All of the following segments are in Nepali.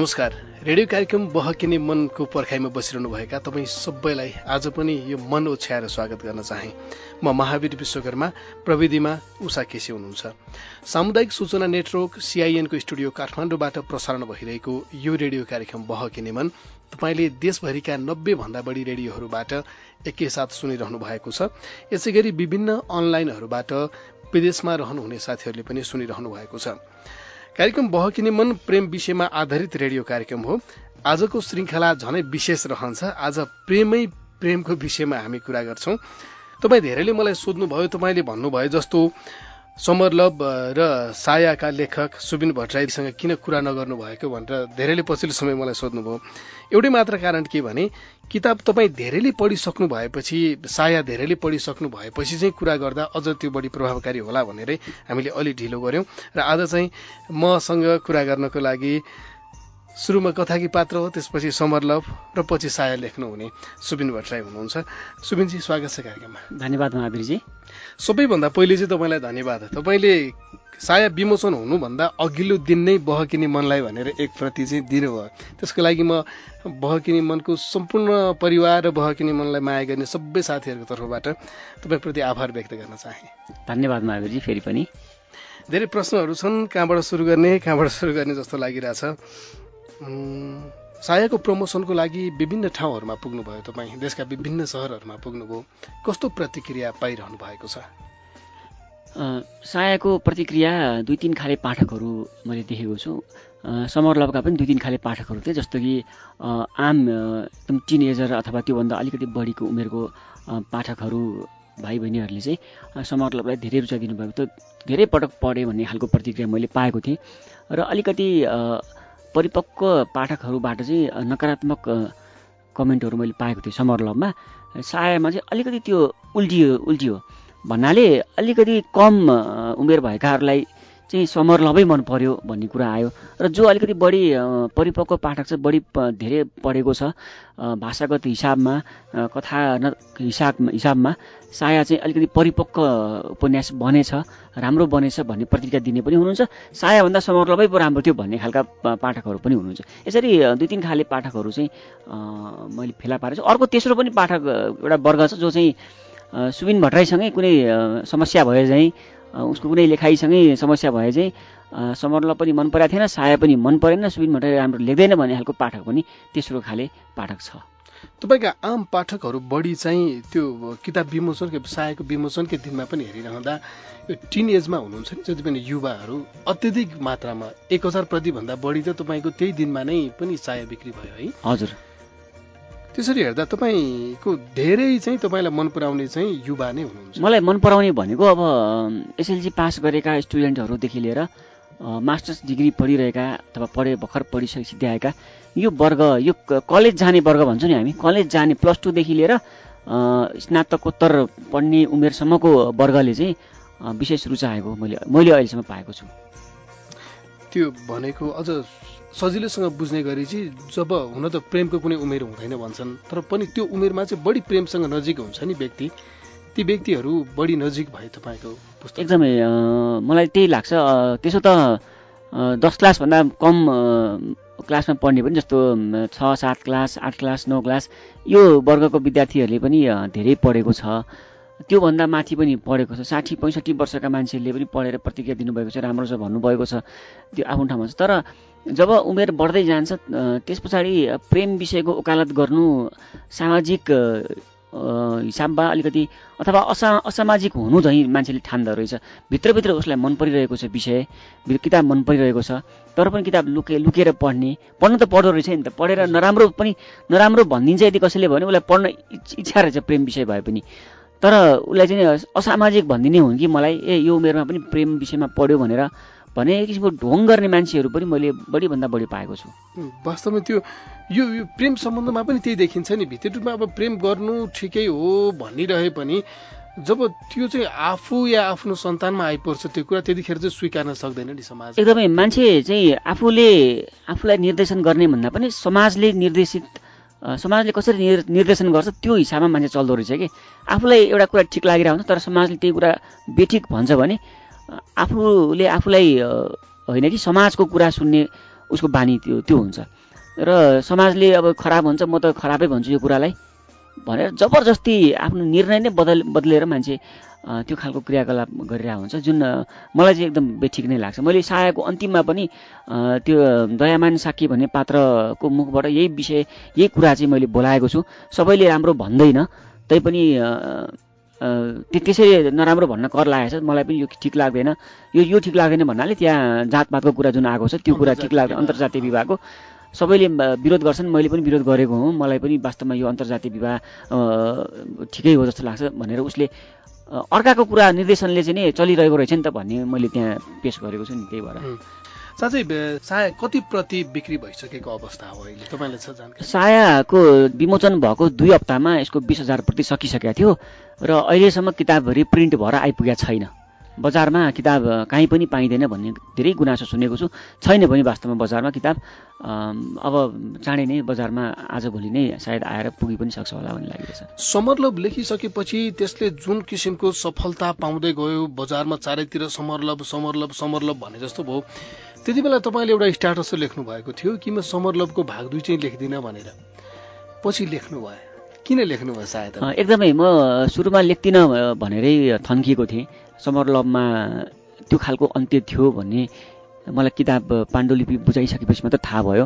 नमस्कार। रेडियो कार्यक्रम बहकिने मनको पर्खाइमा बसिरहनुभएका तपाईँ सबैलाई आज पनि यो मन ओछ्याएर स्वागत गर्न चाहे। म महावीर विश्वकर्मा, प्रविधिमा उषा केसी हुनुहुन्छ। सामुदायिक सूचना नेटवर्क CIN को स्टुडियो काठमाडौँबाट प्रसारण भइरहेको यो रेडियो कार्यक्रम बहकिने मन तपाईले देशभरिका 90 भन्दा बढी रेडियोहरूबाट एकैसाथ सुनिरहनु भएको छ। यसैगरी विभिन्न अनलाइनहरूबाट विदेशमा रहनुहुने साथीहरूले पनि सुनिरहनु भएको छ। कार्यक्रम बहकिने मन प्रेम विषयमा आधारित रेडियो कार्यक्रम हो। आजको श्रृंखला झनै विशेष रहन्छ। आज प्रेमको विषयमा हामी कुरा गर्छौं। तपाई धेरैले मलाई सोध्नुभयो, तपाईले भन्नुभयो जस्तो समर लभ र सायाका लेखक सुबिन भट्टराईसँग किन कुरा नगर्नु भएको भनेर धेरैले पछिल्लो समय मलाई सोध्नुभयो। एउटै मात्र कारण के भने किताब तपाई धेरैले पढिसक्नु भएपछि, साया धेरैले पढिसक्नु भएपछि चाहिँ कुरा गर्दा अझ त्यो बढी प्रभावकारी होला भनेरै हामीले अलि ढिलो गर्यौं। र आज चाहिँ मसँग कुरा गर्नको लागि सुरुमा कथाकी पात्र हो, त्यसपछि समर लभ र पछि साया लेख्नुहुने सुबिन भट्टराई हुनुहुन्छ। सुबिनजी, स्वागत छ कार्यक्रममा। धन्यवाद महावीरजी। सबैभन्दा पहिले चाहिँ तपाईलाई धन्यवाद। तपाईले साया विमोचन हुनुभन्दा अघिल्लो दिन नै बहकिने मनलाई भनेर एक प्रति चाहिँ दिनुभयो। त्यसको लागि म बहकिने मनको सम्पूर्ण परिवार र बहकिने मनलाई माया गर्ने सबै साथीहरूको तर्फबाट तपाईप्रति आभार व्यक्त गर्न चाहे। धन्यवाद महावीरजी। फेरि पनि धेरै प्रश्नहरू छन्, कहाँबाट सुरु गर्ने जस्तो लागिरहेछ। सायाको प्रमोसनको लागि विभिन्न ठाउँहरूमा पुग्नुभयो, तपाईँ देशका विभिन्न शहरहरूमा पुग्नुभयो। कस्तो प्रतिक्रिया पाइरहनु भएको छ? सायाको प्रतिक्रिया 2-3 खाले पाठकहरू मैले देखेको छु। समर लभका पनि 2-3 खाले पाठकहरू थिए, जस्तो कि आम एकदम टिनेजर अथवा त्योभन्दा अलिकति बढीको उमेरको पाठकहरू भाइ बहिनीहरूले चाहिँ समर लभलाई धेरै रुचाइ दिनुभएको थियो। धेरै पटक पढेँ भन्ने खालको प्रतिक्रिया मैले पाएको थिएँ। र अलिकति परिपक्व पाठकहरूबाट चाहिँ नकारात्मक कमेन्टहरू मैले पाएको थिएँ समर लभमा। सायामा चाहिँ अलिकति त्यो उल्टियो भन्नाले अलिकति कम उमेर भएकाहरूलाई चाहिँ समर लभै मन पर्यो भन्ने कुरा आयो। र जो अलिकति बढी परिपक्व पाठक चाहिँ बढी धेरै पढेको छ, भाषागत हिसाबमा कथा हिसाबमा साया चाहिँ अलिकति परिपक्व उपन्यास बनेछ, राम्रो बनेछ भन्ने प्रतिक्रिया दिने पनि हुनुहुन्छ। सायाभन्दा समर लभै पो राम्रो थियो भन्ने खालका पाठकहरू पनि हुनुहुन्छ। यसरी 2-3 खाले पाठकहरू चाहिँ मैले फेला पारेछु। अर्को तेस्रो पनि पाठक एउटा वर्ग छ जो चाहिँ सुबिन भट्टराईसँगै कुनै समस्या भए चाहिँ, उसको कुनै लेखाइसँगै समस्या भए चाहिँ समर लभ पनि मन परेको थिएन, साया पनि मन परेन, सुबिन भट्टराई राम्रो लेख्दैन भन्ने खालको पाठक पनि तेस्रो खाले पाठक छ। तपाईका आम पाठकहरू बढी चाहिँ त्यो किताब विमोचनकै, सायाको विमोचनकै दिनमा पनि हेरिरहँदा यो टिन एजमा हुनुहुन्छ नि जति पनि युवाहरू, अत्यधिक मात्रामा 1000 प्रति भन्दा बढी त तपाईँको त्यही दिनमा नै पनि साया बिक्री भयो है? हजुर। त्यसरी हेर्दा तपाईँको धेरै चाहिँ तपाईँलाई मन पराउने चाहिँ युवा नै हुनुहुन्छ। मलाई मन पराउने भनेको अब SLC पास गरेका स्टुडेन्टहरूदेखि लिएर मास्टर्स डिग्री पढिरहेका अथवा भर्खर पढिसकिसकेका यो वर्ग, यो कलेज जाने वर्ग भन्छौँ नि हामी, कलेज जाने +2 देखि लिएर स्नातकोत्तर पढ्ने उमेरसम्मको वर्गले चाहिँ विशेष रुचाएको मैले अहिलेसम्म पाएको छु। त्यो भनेको अझ सजिलैसँग बुझ्ने गरी चाहिँ जब हुन त प्रेमको कुनै उमेर हुँदैन भन्छन्, तर पनि त्यो उमेरमा चाहिँ बढी प्रेमसँग नजिक हुन्छ नि व्यक्ति, ती व्यक्तिहरू बढी नजिक भए तपाईँको पुस्तक? एकदमै मलाई त्यही लाग्छ। त्यसो त 10 क्लासभन्दा कम क्लासमा पढ्ने पनि, जस्तो 6-7 क्लास, 8 क्लास, 9 क्लास यो वर्गको विद्यार्थीहरूले पनि धेरै पढेको छ। त्योभन्दा माथि पनि पढेको छ। 60-65 वर्षका मान्छेहरूले पनि पढेर प्रतिक्रिया दिनुभएको छ, राम्रो छ भन्नुभएको छ। त्यो आफ्नो ठाउँमा छ। तर जब उमेर बढ्दै जान्छ त्यस पछाडि प्रेम विषयको वकालत गर्नु सामाजिक हिसाबमा अलिकति अथवा असामाजिक हुनु झैँ मान्छेले ठान्दो रहेछ। भित्रभित्र उसलाई मन परिरहेको छ विषय, किताब मन परिरहेको छ, तर पनि किताब लुकेर पढ्न त पढ्दो रहेछ नि त। पढेर नराम्रो भनिदिन्छ यदि कसैले भने उसलाई पढ्न इच्छा रहेछ प्रेम विषय भए पनि, तर उसलाई चाहिँ असामाजिक भनिदिने हुन् कि मलाई यो उमेरमा पनि प्रेम विषयमा पढ्यो भनेर भने एक किसिमको ढोङ गर्ने मान्छेहरू पनि मैले बढीभन्दा बढी पाएको छु। वास्तवमा त्यो यो प्रेम सम्बन्धमा पनि त्यही देखिन्छ नि। भित्र रूपमा अब प्रेम गर्नु ठिकै हो भनिरहे पनि जब त्यो चाहिँ आफू या आफ्नो सन्तानमा आइपर्छ त्यो कुरा, त्यतिखेर चाहिँ स्वीकार्न सक्दैन नि समाज। एकदमै मान्छे चाहिँ आफूलाई निर्देशन गर्ने भन्दा पनि समाजले कसरी निर्देशन गर्छ त्यो हिसाबमा मान्छे चल्दो रहेछ कि। आफूलाई एउटा कुरा ठिक लागिरहेको हुन्छ तर समाजले त्यही कुरा बेठिक भन्छ भने आफूलाई होइन कि समाजको कुरा सुन्ने उसको बानी त्यो हुन्छ। र समाजले अब खराब भन्छ म त खराबै भन्छु यो कुरालाई भनेर जबरजस्ती आफ्नो निर्णय नै बदलेर मान्छे त्यो खालको क्रियाकलाप गरिरहेको हुन्छ, जुन मलाई चाहिँ एकदम बेठिक नै लाग्छ। मैले सायाको अन्तिममा पनि त्यो दयामान साकी भन्ने पात्रको मुखबाट यही कुरा चाहिँ मैले बोलाएको छु। सबैले राम्रो भन्दैन, तैपनि त्यसरी नराम्रो भन्न कर लागेको छ, मलाई पनि यो ठिक लाग्दैन, यो ठिक लाग्दैन भन्नाले त्यहाँ जातपातको कुरा जुन आएको छ त्यो कुरा ठिक लाग्दैन, अन्तर्जातीय विवाहको सबैले विरोध गर्छन्, मैले पनि विरोध गरेको हुँ, मलाई पनि वास्तवमा यो अन्तर्जातीय विवाह ठिकै हो जस्तो लाग्छ भनेर उसले अर्काको कुरा निर्देशनले चाहिँ नि चलिरहेको रहेछ नि त भन्ने मैले त्यहाँ पेश गरेको छु नि। त्यही भएर साँच्चै साया कति प्रति बिक्री भइसकेको अवस्था हो अहिले, तपाईँलाई छ जानकारी? सायाको विमोचन भएको 2 हप्तामा यसको 20,000 प्रति सकिसकेको थियो र अहिलेसम्म किताबभरि प्रिन्ट भएर आइपुगेको छैन। बजारमा किताब कहीँ पनि पाइँदैन भन्ने धेरै गुनासो सुनेको छु। छैन भने वास्तवमा बजारमा किताब अब चाँडै नै बजारमा आजभोलि नै सायद आएर पुगी पनि सक्छ होला भन्ने लागिरहेछ। समरलभ लेखिसकेपछि त्यसले जुन किसिमको सफलता पाउँदै गयो, बजारमा चारैतिर समरलभ समरलभ समरलभ भने जस्तो भयो, त्यति बेला तपाईँले एउटा स्ट्याटस लेख्नु भएको थियो कि म समरलभको भाग 2 चाहिँ लेख्दिनँ भनेर, पछि लेख्नु भयो, किन लेख्नु भयो? सायद एकदमै म सुरुमा लेख्दिनँ भनेरै थन्किएको थिएँ। समरलभमा त्यो खालको अन्त्य थियो भन्ने मलाई किताब पाण्डुलिपि बुझाइसकेपछि मात्र थाहा भयो।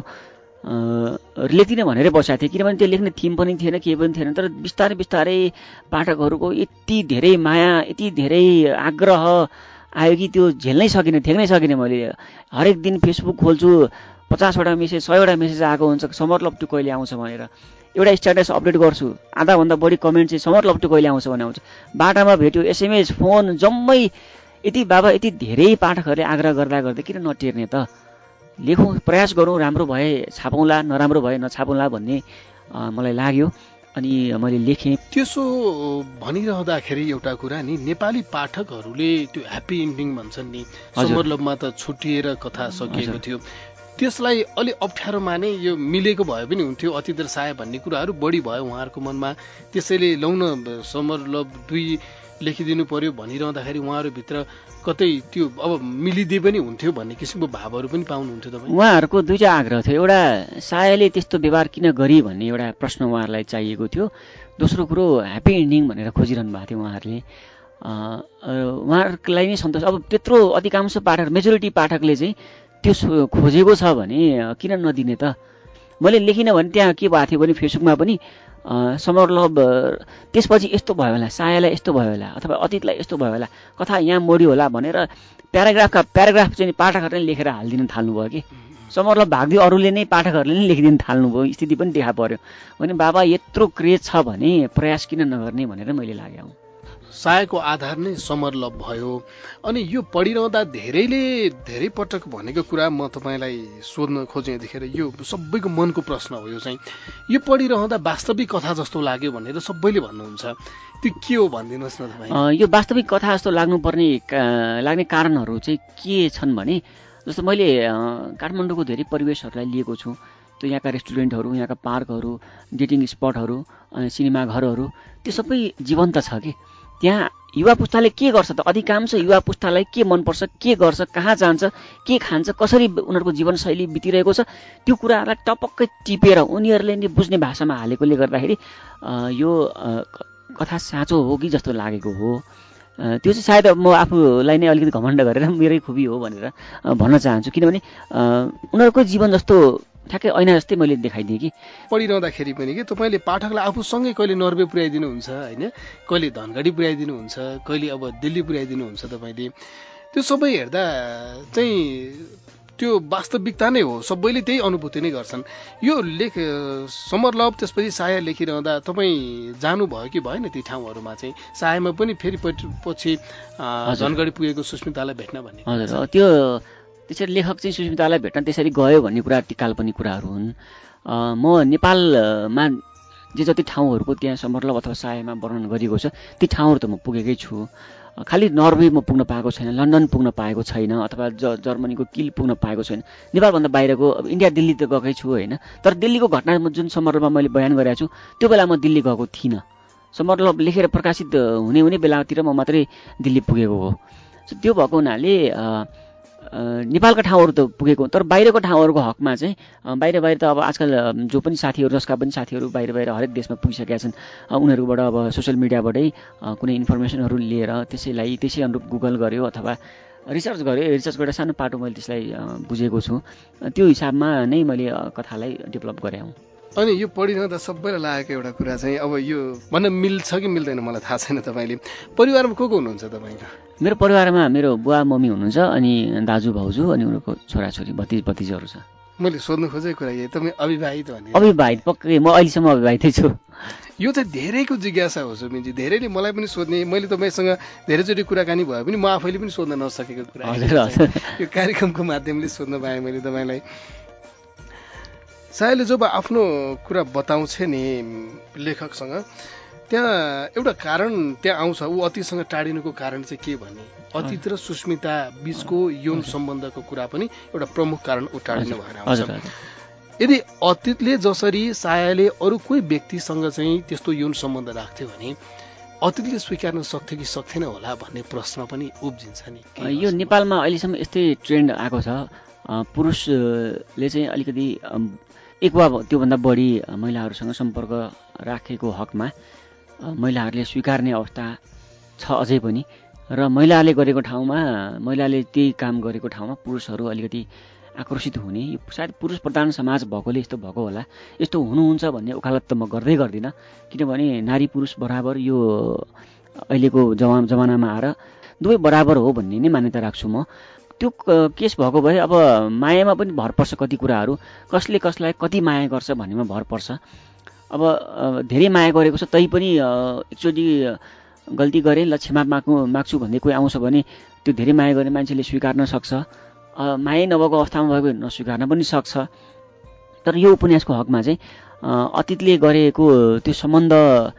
लेख्दिनँ भनेरै बसेको थिएँ, किनभने त्यो लेख्ने थिम पनि थिएन, केही पनि थिएन। तर बिस्तारै बिस्तारै पाठकहरूको यति धेरै माया, यति धेरै आग्रह आयो कि त्यो झेल्नै सकिनँ, थ्याक्नै सकिनँ। मैले हरेक दिन फेसबुक खोल्छु, 50वटा मेसेज 100वटा मेसेज आएको हुन्छ समरलभ टु कहिले आउँछ भनेर। एउटा स्ट्याटस अपडेट गर्छु, आधाभन्दा बढी कमेन्ट चाहिँ समरलभ टु कहिले आउँछ भने आउँछ। बाटामा भेट्यो, एसएमएस, फोन, जम्मै यति बाबा यति धेरै पाठकहरूले आग्रह गर्दा गर्दै किन नटेर्ने त, लेखौँ, प्रयास गरौँ, राम्रो भए छापौँला, नराम्रो भए नछापौँला भन्ने मलाई लाग्यो अनि मैले लेखेँ। त्यसो भनिरहँदाखेरि एउटा कुरा नि, नेपाली पाठकहरूले त्यो ह्याप्पी इन्डिङ भन्छन् नि, समरलभमा त छुट्टिएर कथा सकिएको थियो, त्यसलाई अलि अप्ठ्यारो माने, यो मिलेको भए पनि हुन्थ्यो, अतिदर साया भन्ने कुराहरू बढी भयो उहाँहरूको मनमा, त्यसैले लौन समरलभ 2 लेखिदिनु पर्यो भनिरहँदाखेरि उहाँहरूभित्र कतै त्यो अब मिलिदिए पनि हुन्थ्यो भन्ने किसिमको भावहरू पनि पाउनुहुन्थ्यो तपाईँ? उहाँहरूको दुईटा आग्रह थियो। एउटा सायाले त्यस्तो व्यवहार किन गरी भन्ने एउटा प्रश्न उहाँहरूलाई चाहिएको थियो। दोस्रो कुरो ह्याप्पी इन्डिङ भनेर खोजिरहनु भएको थियो उहाँहरूले। उहाँहरूलाई नै सन्तोष, अब त्यत्रो अधिकांश पाठक, मेजोरिटी पाठकले चाहिँ त्यो खोजेको छ भने किन नदिने त। मैले लेखिनँ भने त्यहाँ के भएको थियो भने फेसबुकमा पनि समरलभ त्यसपछि यस्तो भयो होला, सायालाई यस्तो भयो होला, अथवा अतीतलाई यस्तो भयो होला, कथा यहाँ मोड्यो होला भनेर प्याराग्राफ चाहिँ पाठकहरूले लेखेर हालिदिन थाल्नुभयो कि समरलभ भाग 2 अरूले नै पाठकहरूले नै लेखिदिन थाल्नुभयो। स्थिति पनि देखा पर्यो भने बाबा यत्रो क्रेज छ भने प्रयास किन नगर्ने भनेर मैले लागेँ। सायाको आधार नै समरलभ भयो। अनि यो पढिरहँदा धेरै पटक भनेको कुरा म तपाईँलाई सोध्न खोजेँ यतिखेर, यो सबैको मनको प्रश्न हो। यो चाहिँ यो पढिरहँदा वास्तविक कथा जस्तो लाग्यो भनेर सबैले भन्नुहुन्छ, त्यो के हो भनिदिनुहोस् न तपाईँ। यो वास्तविक कथा जस्तो लाग्ने कारणहरू चाहिँ के छन् भने, जस्तो मैले काठमाडौँको धेरै परिवेशहरूलाई लिएको छु। त्यो यहाँका रेस्टुरेन्टहरू, यहाँका पार्कहरू, डेटिङ स्पटहरू, सिनेमा घरहरू, त्यो सबै जीवन्त छ कि त्यहाँ युवा पुस्ताले के गर्छ त, अधिकांश युवा पुस्तालाई के मनपर्छ, के गर्छ, कहाँ जान्छ, के खान्छ, कसरी उनीहरूको जीवनशैली बितिरहेको छ, त्यो कुराहरूलाई टपक्कै टिपेर उनीहरूले नै बुझ्ने भाषामा हालेकोले गर्दाखेरि यो कथा साँचो हो कि जस्तो लागेको हो। त्यो चाहिँ सायद म आफूलाई नै अलिकति घमण्ड गरेर मेरै खुबी हो भनेर भन्न चाहन्छु, किनभने उनीहरूको जीवन जस्तो ठ्याक्कै ऐना जस्तै मैले देखाइदिएँ कि पढिरहँदाखेरि पनि कि तपाईँले पाठकलाई आफूसँगै कहिले नर्वे पुर्याइदिनुहुन्छ होइन, कहिले धनगढी पुर्याइदिनुहुन्छ, कहिले अब दिल्ली पुर्याइदिनुहुन्छ तपाईँले। त्यो सबै हेर्दा चाहिँ त्यो वास्तविकता नै हो, सबैले त्यही अनुभूति नै गर्छन्। यो समरलभ त्यसपछि साया लेखिरहँदा तपाईँ जानुभयो कि भएन ती ठाउँहरूमा चाहिँ? सायामा पनि फेरि पछि धनगढी पुगेको सुस्मितालाई भेट्न भन्ने। हजुर, त्यो त्यसरी लेखक चाहिँ सुस्मितालाई भेट्न त्यसरी गयो भन्ने कुरा काल्पनिक कुराहरू हुन्। म नेपालमा जे जति ठाउँहरूको त्यहाँ समरलभ अथवा सायामा वर्णन गरिएको छ ती ठाउँहरू त म पुगेकै छु। खालि नर्वे म पुग्न पाएको छैन, लन्डन पुग्न पाएको छैन, अथवा जर्मनीको किल पुग्न पाएको छैन। नेपालभन्दा बाहिरको अब इन्डिया दिल्ली त गएकै छु होइन, तर दिल्लीको घटना जुन समरलभमा मैले बयान गरेको छु त्यो बेला म दिल्ली गएको थिइनँ। समरलभ लेखेर प्रकाशित हुने बेलातिर म मात्रै दिल्ली पुगेको हो। त्यो भएको हुनाले नेपालका ठाउँहरू त पुगेको, तर बाहिरको ठाउँहरूको हकमा चाहिँ बाहिर त अब आजकल जो पनि साथीहरू, जसका पनि साथीहरू बाहिर हरेक देशमा पुगिसकेका छन्, उनीहरूबाट अब सोसियल मिडियाबाटै कुनै इन्फर्मेसनहरू लिएर त्यसै अनुरूप गुगल गर्यो अथवा रिसर्च गरेर सानो पाटो मैले त्यसलाई बुझेको छु। त्यो हिसाबमा नै मैले कथालाई डेभलप गरेँ हुँ। अनि यो पढिरहँदा सबैलाई लागेको एउटा कुरा चाहिँ अब यो भन्न मिल्छ कि मिल्दैन मलाई थाहा छैन। तपाईँले परिवारमा को हुनुहुन्छ तपाईँको? मेरो परिवारमा मेरो बुवा मम्मी हुनुहुन्छ, अनि दाजु भाउजू, अनि उनीहरूको छोराछोरी भतिजाहरू छ। मैले सोध्नु खोजेको कुरा यही, तपाईँ अविवाहित भने? अविवाहित, पक्कै म अहिलेसम्म अविवाहितै छु। यो चाहिँ धेरैको जिज्ञासा हो सुमिनजी, धेरैले मलाई पनि सोध्ने, मैले तपाईँसँग धेरैचोटि कुराकानी भए पनि म आफैले पनि सोध्न नसकेको कुरा यो कार्यक्रमको माध्यमले सोध्न पाएँ मैले तपाईँलाई। सायले जब आफ्नो कुरा बताउँछ नि लेखकसँग, त्यहाँ एउटा कारण त्यहाँ आउँछ, ऊ अतीतसँग टाढिनुको कारण चाहिँ के भने अतीत र सुस्मिता बीचको यौन सम्बन्धको कुरा पनि एउटा प्रमुख कारण ऊ टाढिनु भएर आउँछ। यदि अतीतले जसरी सायाले अरू कोही व्यक्तिसँग चाहिँ त्यस्तो यौन सम्बन्ध राख्थ्यो भने अतीतले स्वीकार्न सक्थ्यो कि सक्थेन होला भन्ने प्रश्न पनि उब्जिन्छ नि। यो नेपालमा अहिलेसम्म यस्तै ट्रेन्ड आएको छ, पुरुषले चाहिँ अलिकति एक वा त्योभन्दा बढी महिलाहरूसँग सम्पर्क राखेको हकमा महिलाहरूले स्वीकार्ने अवस्था छ अझै पनि, र महिलाले गरेको ठाउँमा, महिलाले त्यही काम गरेको ठाउँमा पुरुषहरू अलिकति आकर्षित हुने, यो सायद पुरुष प्रधान समाज भएकोले यस्तो भएको होला। यस्तो हुनुहुन्छ भन्ने उकालत त म गर्दिनँ, किनभने नारी पुरुष बराबर यो अहिलेको जमानामा आएर दुवै बराबर हो भन्ने नै मान्यता राख्छु म। त्यो केस भएको भए अब मायामा पनि भर पर्छ, कति कुराहरू कसले कसलाई कति माया गर्छ भन्नेमा भर पर्छ। अब धेरै माया गरेको छ तै पनि एकचोटि गल्ती गरेँ ल क्षमा माग्छु भन्ने कोही आउँछ भने त्यो धेरै माया गर्ने मान्छेले स्वीकार्न सक्छ, माया नभएको अवस्थामा भएको नस्वीकार्न पनि सक्छ। तर यो उपन्यासको हकमा चाहिँ अतीतले गरेको त्यो सम्बन्ध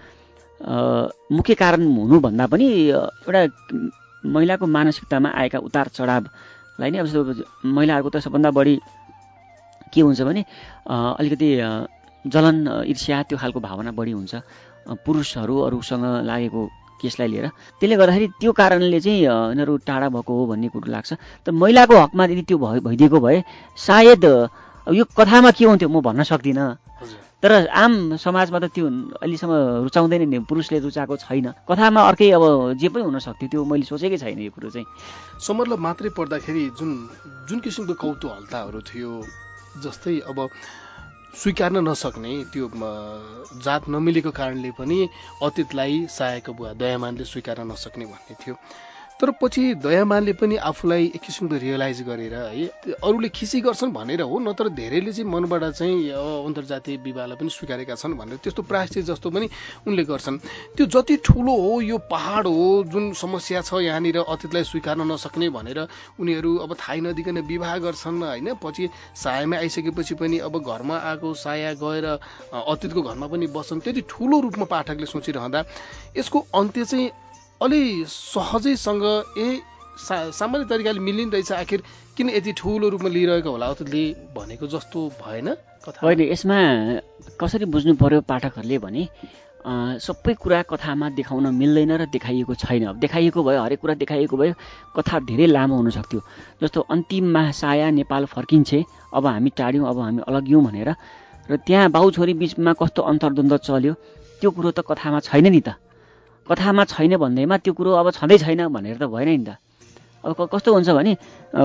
मुख्य कारण हुनुभन्दा पनि एउटा महिलाको मानसिकतामा आएका उतार चढावलाई नै, अब महिलाहरूको त सबभन्दा बढी के हुन्छ भने अलिकति जलन, ईर्ष्या, त्यो खालको भावना बढी हुन्छ पुरुषहरू अरूसँग लागेको केसलाई लिएर। त्यसले गर्दाखेरि त्यो कारणले चाहिँ यिनीहरू टाढा भएको हो भन्ने कुरो लाग्छ। तर महिलाको हकमा यदि त्यो भइदिएको भए सायद यो कथामा के हुन्थ्यो म भन्न सक्दिनँ, तर आम समाजमा त त्यो अहिलेसम्म रुचाउँदैन नि, पुरुषले रुचाएको छैन। कथामा अर्कै अब जे पनि हुन सक्थ्यो, त्यो मैले सोचेकै छैन यो कुरो चाहिँ। समरलभ मात्रै पढ्दाखेरि जुन किसिमको कौतूहलताहरू थियो, जस्तै अब स्वीकार्न नसक्ने त्यो जात नमिलेको कारणले पनि अतीतलाई सायाको बुवा दयामानले स्वीकार्न नसक्ने भन्ने थियो। तर पछि दयामानले पनि आफूलाई एक किसिमको रियलाइज गरेर है, अरूले खिसी गर्छन् भनेर हो, नत्र धेरैले चाहिँ मनबाट चाहिँ अन्तर्जातीय विवाहलाई पनि स्वीकारेका छन् भनेर त्यस्तो प्रायश्चित जस्तो पनि उनले गर्छन्। त्यो जति ठुलो हो यो पहाड हो, जुन समस्या छ यहाँनिर अतीतलाई स्वीकार्न नसक्ने भनेर उनीहरू अब थाहै नदिकन विवाह गर्छन् होइन। पछि सायामा आइसकेपछि पनि अब घरमा आएको साया गएर अतीतको घरमा पनि बस्छन्। त्यति ठुलो रूपमा पाठकले सोचिरहँदा यसको अन्त्य चाहिँ अलि सहजैसँग सामान्य तरिकाले मिलिने रहेछ, आखिर किन यति ठुलो रूपमा लिइरहेको होला अतीतले भनेको जस्तो भएन कथा। होइन, यसमा कसरी बुझ्नु पर्यो पाठकहरूले भने सबै कुरा कथामा देखाउन मिल्दैन र देखाइएको छैन। अब देखाइएको भए, हरेक कुरा देखाइएको भए कथा धेरै लामो हुन सक्थ्यो। जस्तो अन्तिममा साया नेपाल फर्किन्छे, अब हामी टाढ्यौँ, अब हामी अलग्यौँ भनेर, र त्यहाँ बाउ छोरी बिचमा कस्तो अन्तर्द्वन्द्व चल्यो त्यो कुरो त कथामा छैन नि त। कथामा छैन भन्दैमा त्यो कुरो अब छँदै छैन भनेर त भएन नि त। अब कस्तो हुन्छ भने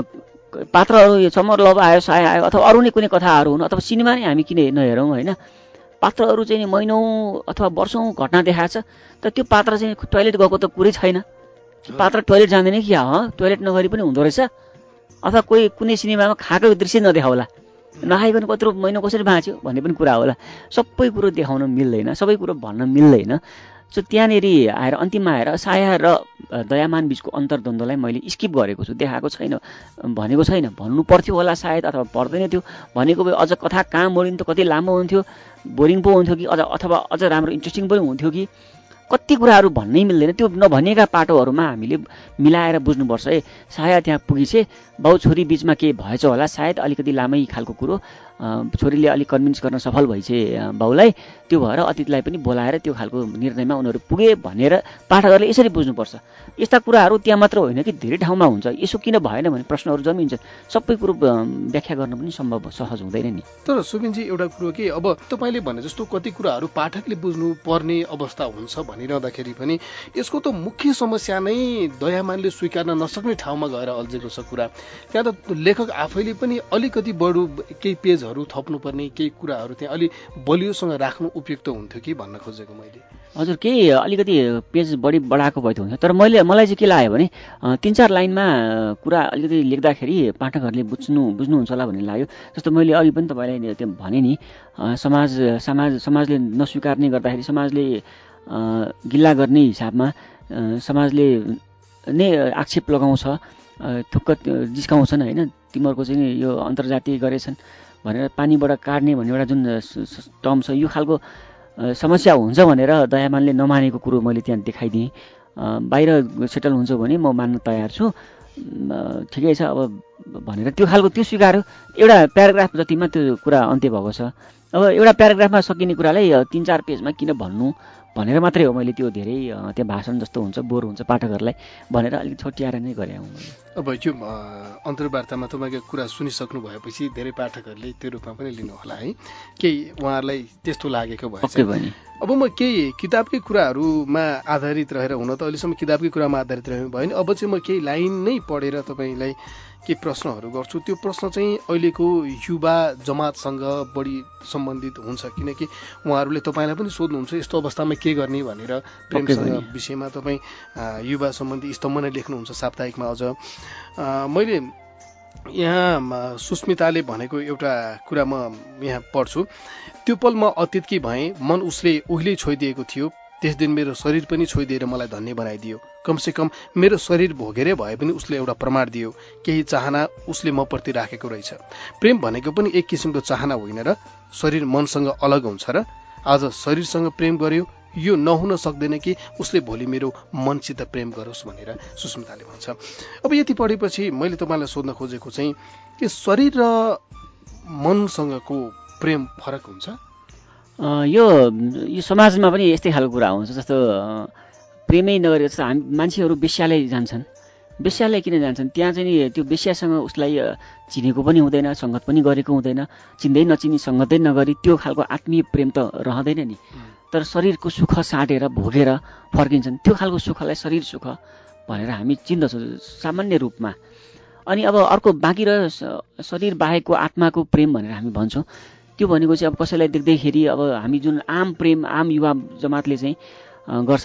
पात्रहरू समरलभ आयो, साया आयो, अथवा अरू नै कुनै कथाहरू हुन्, अथवा सिनेमा नै हामी किन नहेरौँ होइन, पात्रहरू चाहिँ महिनौँ अथवा वर्षौँ घटना देखाएको छ, तर त्यो पात्र चाहिँ टोइलेट गएको त कुरै छैन। पात्र टोइलेट जाँदैन कि टोइलेट नगरी पनि हुँदो रहेछ, अथवा कुनै सिनेमामा खाएको दृश्य नदेखाउला, नखाइकन कत्रो महिना कसरी बाँच्यो भन्ने पनि कुरा होला। सबै कुरो देखाउन मिल्दैन, सबै कुरो भन्न मिल्दैन। सो त्यहाँनिर आएर अन्तिममा आएर साया र दयामान बिचको अन्तर्द्वन्द्वलाई मैले स्किप गरेको छु, देखाएको छैन, भनेको छैन। भन्नु पर्थ्यो होला सायद, अथवा पर्दैन थियो। भनेको भए अझ कथा कहाँ मोडिन्थ्यो, कति लामो हुन्थ्यो, बोरिङ पो हुन्थ्यो कि अथवा अझ राम्रो इन्ट्रेस्टिङ पनि हुन्थ्यो कि, कति कुराहरू भन्नै मिल्दैन। त्यो नभनिएका पाटोहरूमा हामीले मिलाएर बुझ्नुपर्छ। साया त्यहाँ पुगिछे, बाउ छोरी बिचमा के भएछ होला, सायद अलिकति लामै खालको कुरो, छोरीले अलिक कन्भिन्स गर्न सफल भइछे बाउलाई, त्यो भएर अतिथिलाई पनि बोलाएर त्यो खालको निर्णयमा उनीहरू पुगे भनेर पाठकहरूले यसरी बुझ्नुपर्छ। यस्ता कुराहरू त्यहाँ मात्र होइन कि धेरै ठाउँमा हुन्छ। यसो किन भएन भने प्रश्नहरू जमिन्छन्, सबै कुरो व्याख्या गर्न पनि सम्भव सहज हुँदैन नि। तर सुबिनजी एउटा कुरो के, अब तपाईँले भने जस्तो कति कुराहरू पाठकले बुझ्नु पर्ने अवस्था हुन्छ भनिरहँदाखेरि पनि यसको त मुख्य समस्या नै दयामानले स्वीकार्न नसक्ने ठाउँमा गएर अल्झेको छ कुरा। त्यहाँ त लेखक आफैले पनि अलिकति बढो केही पेजहरू थप्नुपर्ने, केही कुराहरू त्यहाँ अलि बलियोसँग राख्नु उपयुक्त हुन्थ्यो कि भन्न खोजेको मैले। हजुर, केही अलिकति पेज बढी बढाएको भए त हुन्छ, तर मलाई चाहिँ के लाग्यो भने 3-4 लाइनमा कुरा अलिकति लेख्दाखेरि पाठकहरूले बुझ्नुहुन्छ होला भन्ने लाग्यो। जस्तो मैले अघि पनि तपाईँलाई त्यो भने नि, समाजले नस्वीकार्ने गर्दाखेरि, समाजले गिल्ला गर्ने हिसाबमा समाजले नै आक्षेप लगाउँछ, थुक्क जिस्काउँछन् होइन, तिमीहरूको चाहिँ यो अन्तर्जातीय गरेछन् भनेर पानीबाट काट्ने भन्ने एउटा जुन टर्म छ, यो खालको समस्या हुन्छ भनेर दयामानले नमानेको कुरो मैले त्यहाँ देखाइदिएँ। बाहिर सेटल हुन्छ भने म मान्न तयार छु, ठिकै छ अब भनेर त्यो खालको त्यो स्वीकार्यो। एउटा प्याराग्राफ जतिमा त्यो कुरा अन्त्य भएको छ। अब एउटा प्याराग्राफमा सकिने कुरालाई 3-4 पेजमा किन भन्नु भनेर मात्रै हो मैले त्यो धेरै त्यहाँ भाषण जस्तो हुन्छ, बोर हुन्छ पाठकहरूलाई भनेर अलिक छोट्याएर नै गरेँ मैले। अब यो अन्तर्वार्तामा तपाईँको कुरा सुनिसक्नु भएपछि धेरै पाठकहरूले त्यो रूपमा पनि लिनु होला है, केही उहाँहरूलाई त्यस्तो लागेको भएछ। अब म केही किताबकै कुराहरूमा आधारित रहेर, हुन त अहिलेसम्म किताबकै कुरामा आधारित रहेर भयो नि, अब चाहिँ म केही लाइन नै पढेर तपाईँलाई केही प्रश्नहरू गर्छु। त्यो प्रश्न चाहिँ अहिलेको युवा जमातसँग बढी सम्बन्धित हुन्छ, किनकि उहाँहरूले तपाईँलाई पनि सोध्नुहुन्छ यस्तो अवस्थामा के गर्ने भनेर। प्रेमसँग विषयमा तपाईँ युवा सम्बन्धी स्तम्भ नै लेख्नुहुन्छ साप्ताहिकमा। अझ मैले यहाँ सुस्मिताले भनेको एउटा कुरा म यहाँ पढ्छु। त्यो पल म अतीतकी भएँ, मन उसले उहिले छोइदिएको थियो। त्यस दिन मेरो शरीर पनि छोइदिएर मलाई धन्य बनाइदियो। कमसेकम मेरो शरीर भोगेरै भए पनि उसले एउटा प्रमाण दियो, केही चाहना उसले म प्रति राखेको रहेछ। प्रेम भनेको पनि एक किसिमको चाहना होइन र? शरीर मनसँग अलग हुन्छ र? आज शरीरसँग प्रेम गर्यो, यो नहुन सक्दैन कि उसले भोलि मेरो मनसित प्रेम गरोस् भनेर सुस्मिताले भन्छ। अब यति पढेपछि मैले तपाईँलाई सोध्न खोजेको चाहिँ कि शरीर र मनसँगको प्रेम फरक हुन्छ? यो समाजमा पनि यस्तै खालको कुरा हुन्छ। जस्तो प्रेमै नगरेको जस्तो हामी मान्छेहरू बेश्यालय जान्छन्। बेश्यालय किन जान्छन्? त्यहाँ चाहिँ नि त्यो बेश्यासँग उसलाई चिनेको पनि हुँदैन, सङ्गत पनि गरेको हुँदैन, चिन्दै नचिनी सङ्गतै नगरी त्यो खालको आत्मीय प्रेम त रहँदैन नि। तर शरीरको सुख साटेर भोगेर फर्किन्छन्, त्यो खालको सुखलाई शरीर सुख भनेर हामी चिन्दछौँ सामान्य रूपमा। अनि अब अर्को बाँकी र शरीर बाहेकको आत्माको प्रेम भनेर हामी भन्छौँ। त्यो भनेको चाहिँ अब कसैलाई देख्दैखेरि अब हामी जुन आम प्रेम आम युवा जमातले चाहिँ गर्छ,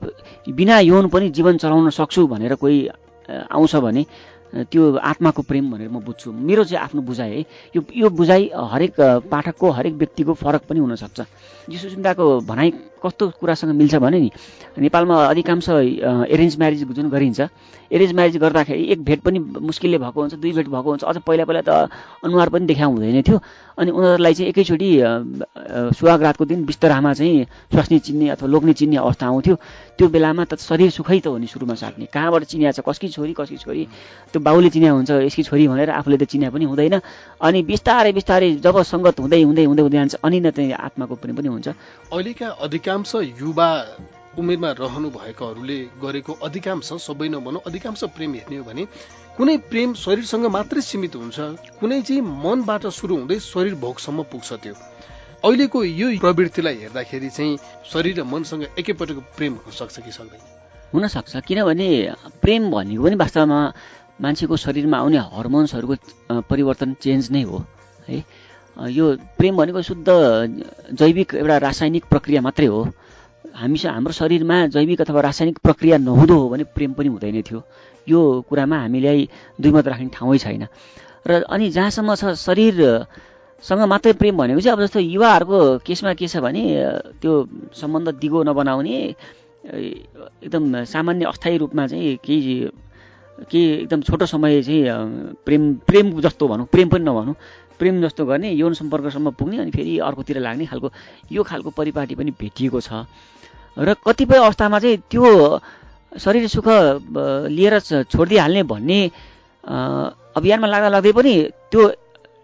बिना यौन पनि जीवन चलाउन सक्छु भनेर कोही आउँछ भने त्यो आत्माको प्रेम भनेर म बुझ्छु। मेरो चाहिँ आफ्नो बुझाइ है। यो बुझाइ हरेक पाठकको हरेक व्यक्तिको फरक पनि हुनसक्छ। यो सुस्मिताको भनाइ कस्तो कुरासँग मिल्छ भने नि, नेपालमा अधिकांश एरेन्ज म्यारेज जुन गरिन्छ, एरेन्ज म्यारेज गर्दाखेरि एक भेट पनि मुस्किलले भएको हुन्छ, 2 भेट भएको हुन्छ। अझ पहिला त अनुहार पनि देखाउ हुँदैन थियो। अनि उनीहरूलाई चाहिँ एकैचोटि सुहागरातको दिन बिस्तरामा चाहिँ स्वास्नी चिन्ने अथवा लोग्ने चिन्ने अवस्था आउँथ्यो। त्यो बेलामा त शरीर सुखै त हो नि सुरुमा साट्ने। कहाँबाट चिनिया छ, कसकी छोरी त्यो बाउले चिन्या हुन्छ, यसकी छोरी भनेर आफूले त चिन्या पनि हुँदैन। अनि बिस्तारै जब सङ्गत हुँदै जान्छ अनि न चाहिँ आत्माको प्रेम पनि हुन्छ। अहिलेका अधिकांश युवा उमेरमा रहनु भएकाहरूले गरेको अधिकांश, सबै नभनौँ, अधिकांश प्रेम हेर्ने हो भने कुनै प्रेम शरीरसँग मात्रै सीमित हुन्छ, कुनै चाहिँ मनबाट सुरु हुँदै शरीर भोगसम्म पुग्छ। त्यो अहिलेको यो प्रवृत्तिलाई हेर्दाखेरि चाहिँ शरीर र मनसँग एकैपटकको प्रेम हुन सक्छ कि सक्दैन? हुन सक्छ, किनभने प्रेम भनेको पनि वास्तवमा मान्छेको शरीरमा आउने हर्मोन्सहरूको परिवर्तन, चेन्ज नै हो है। यो प्रेम भनेको शुद्ध जैविक एउटा रासायनिक प्रक्रिया मात्रै हो। हाम्रो शरीरमा जैविक अथवा रासायनिक प्रक्रिया नहुँदो हो भने प्रेम पनि हुँदैन थियो। यो कुरामा हामीलाई दुईमत राख्ने ठाउँै छैन। र अनि जहाँसम्म छ शरीरसँग मात्रै प्रेम भनेको चाहिँ अब जस्तो युवाहरूको केसमा के छ भने त्यो सम्बन्ध दिगो नबनाउने, एकदम सामान्य अस्थायी रूपमा चाहिँ केही एकदम छोटो समय चाहिँ प्रेम जस्तो भनौँ, प्रेम पनि नभनौँ, प्रेम जस्तो गर्ने, यौन सम्पर्कसम्म पुग्ने अनि फेरि अर्कोतिर लाग्ने खालको यो खालको परिपाटी पनि भेटिएको छ। र कतिपय अवस्थामा चाहिँ त्यो शरीर सुख लिएर छोडिदिइहाल्ने भन्ने अभियानमा लाग्दै पनि त्यो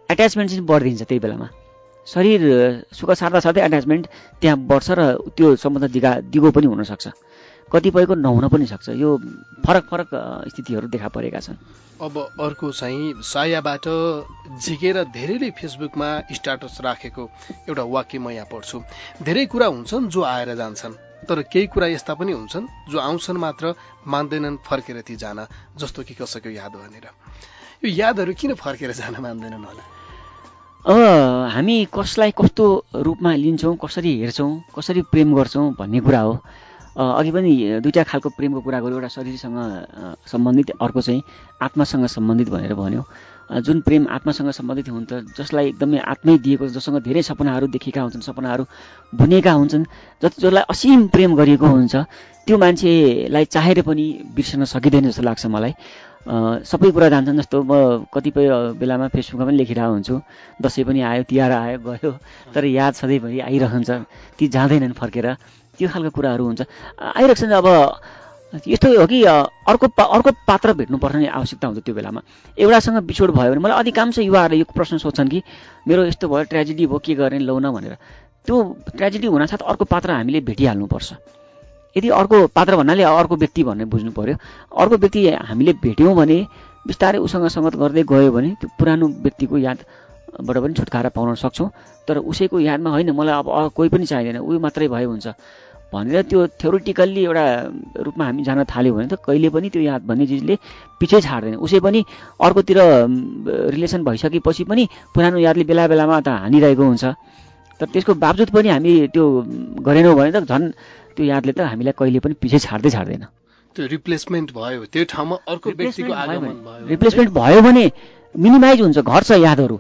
एट्याचमेन्ट चाहिँ बढिदिन्छ त्यही बेलामा। शरीर सुख सार्दा सार्दै एट्याचमेन्ट त्यहाँ बढ्छ र त्यो सम्बन्ध दिगो पनि हुनसक्छ, कतिपयको नहुन पनि सक्छ। यो फरक फरक स्थितिहरू देखा परेका छन्। अब अर्को चाहिँ सायाबाट झिकेर धेरैले फेसबुकमा स्ट्याटस राखेको एउटा वाक्य म यहाँ पढ्छु। धेरै कुरा हुन्छन् जो आएर जान्छन्, तर केही कुरा यस्ता पनि हुन्छन् जो आउँछन् मात्र, मान्दैनन् फर्केर ती जान, जस्तो कि कसैको याद भनेर। यो यादहरू किन फर्केर जान मान्दैनन् होला? अब हामी कसलाई कस्तो रूपमा लिन्छौँ, कसरी हेर्छौँ, कसरी प्रेम गर्छौँ भन्ने कुरा हो। अघि पनि दुईटा खालको प्रेमको कुरा गर्यो, एउटा शरीरसँग सम्बन्धित, अर्को चाहिँ आत्मासँग सम्बन्धित भनेर भन्यो। जुन प्रेम आत्मासँग सम्बन्धित हुन्छ, जसलाई एकदमै आत्मै दिएको, जससँग धेरै सपनाहरू देखेका हुन्छन्, सपनाहरू बुनेका हुन्छन्, जसलाई असीम प्रेम गरिएको हुन्छ, त्यो मान्छेलाई चाहेर पनि बिर्सन सकिँदैन जस्तो लाग्छ मलाई। सबै कुरा जान्छन्। जस्तो म कतिपय बेलामा फेसबुकमा पनि लेखिरहेको हुन्छु, दसैँ पनि आयो, तिहार आयो गयो, तर याद सधैँभरि आइरहन्छ, ती जाँदैनन् फर्केर, त्यो खालको कुराहरू हुन्छ आइरहेको छ। अब यस्तो हो कि अर्को पात्र भेट्नुपर्ने आवश्यकता हुन्छ। त्यो बेलामा एउटासँग बिछोड भयो भने, मलाई अधिकांश युवाहरूले यो प्रश्न सोध्छन् कि मेरो यस्तो भयो, ट्रेजेडी भयो, के गर्ने लौ न भनेर। त्यो ट्रेजेडी हुनासाथ अर्को पात्र हामीले भेटिहाल्नुपर्छ। यदि अर्को पात्र भन्नाले अर्को व्यक्ति भन्ने बुझ्नु पर्यो। अर्को व्यक्ति हामीले भेट्यौँ भने बिस्तारै उसँग सङ्गत गर्दै गयो भने त्यो पुरानो व्यक्तिको यादबाट पनि छुटकारा पाउन सक्छौँ। तर उसैको यादमा होइन, मलाई अब कोही पनि चाहिँदैन, उयो मात्रै भए हुन्छ भनेर त्यो थ्योरिटिकल्ली एउटा रूपमा हामी जान थाल्यो भने त कहिले पनि त्यो याद भन्ने चिजले पछि छाड्दैन। उसै पनि अर्कोतिर रिलेसन भइसकेपछि पनि पुरानो यादले बेला बेलामा त हानिरहेको हुन्छ। तर त्यसको बावजुद पनि हामी त्यो गरेनौँ भने त झन् त्यो यादले त हामीलाई कहिले पनि पछि छाड्दैन। त्यो रिप्लेसमेन्ट भयो, त्यो ठाउँमा अर्को व्यक्तिको आगमन भयो, रिप्लेसमेन्ट भयो भने मिनिमाइज हुन्छ, घट्छ यादहरू,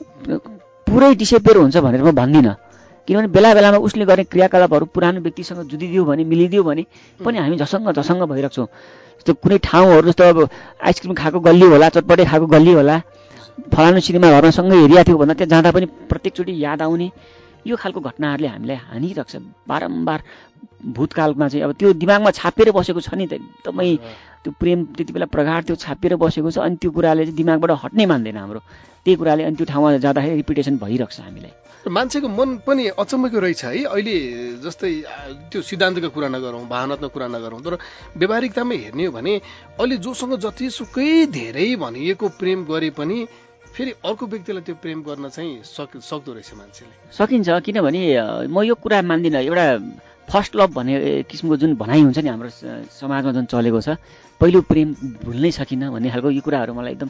पुरै डिसेपियर हुन्छ भनेर म भन्दिनँ। किनभने बेला बेलामा उसले गर्ने क्रियाकलापहरू पुरानो व्यक्तिसँग जुदिदियो भने, मिलिदियो भने पनि हामी झसङ्ग भइरहेछौँ। जस्तो कुनै ठाउँहरू, जस्तो अब आइसक्रिम खाएको गल्ली होला, चटपटे खाएको गल्ली होला, फलानु सिनेमा घरमा सँगै हेरिया थियो भन्दा त्यहाँ जाँदा पनि प्रत्येकचोटि याद आउने, यो खालको घटनाहरूले हामीलाई हानिरहेको छ बारम्बार। भूतकालमा चाहिँ अब त्यो दिमागमा छापिएर बसेको छ नि त, एकदमै त्यो प्रेम त्यति बेला प्रगाढ त्यो छापिएर बसेको छ, अनि त्यो कुराले चाहिँ दिमागबाट हट्नै मान्दैन हाम्रो। त्यही कुराले अनि त्यो ठाउँमा जाँदाखेरि रिपिटेसन भइरहेको छ हामीलाई। मान्छेको मन पनि अचम्मको रहेछ है। अहिले जस्तै त्यो सिद्धान्तको कुरा नगरौँ, भावनात्मक कुरा नगरौँ, तर व्यवहारिकतामा हेर्ने हो भने अहिले जोसँग जतिसुकै धेरै भनिएको प्रेम गरे पनि फेरि अर्को व्यक्तिलाई त्यो प्रेम गर्न चाहिँ सक्दो रहेछ मान्छेले। सकिन्छ, किनभने म यो कुरा मान्दिनँ। एउटा फर्स्ट लभ भन्ने किसिमको जुन भनाइ हुन्छ नि हाम्रो समाजमा जुन चलेको छ, पहिलो प्रेम भुल्नै सकिनँ भन्ने खालको यो कुराहरू मलाई एकदम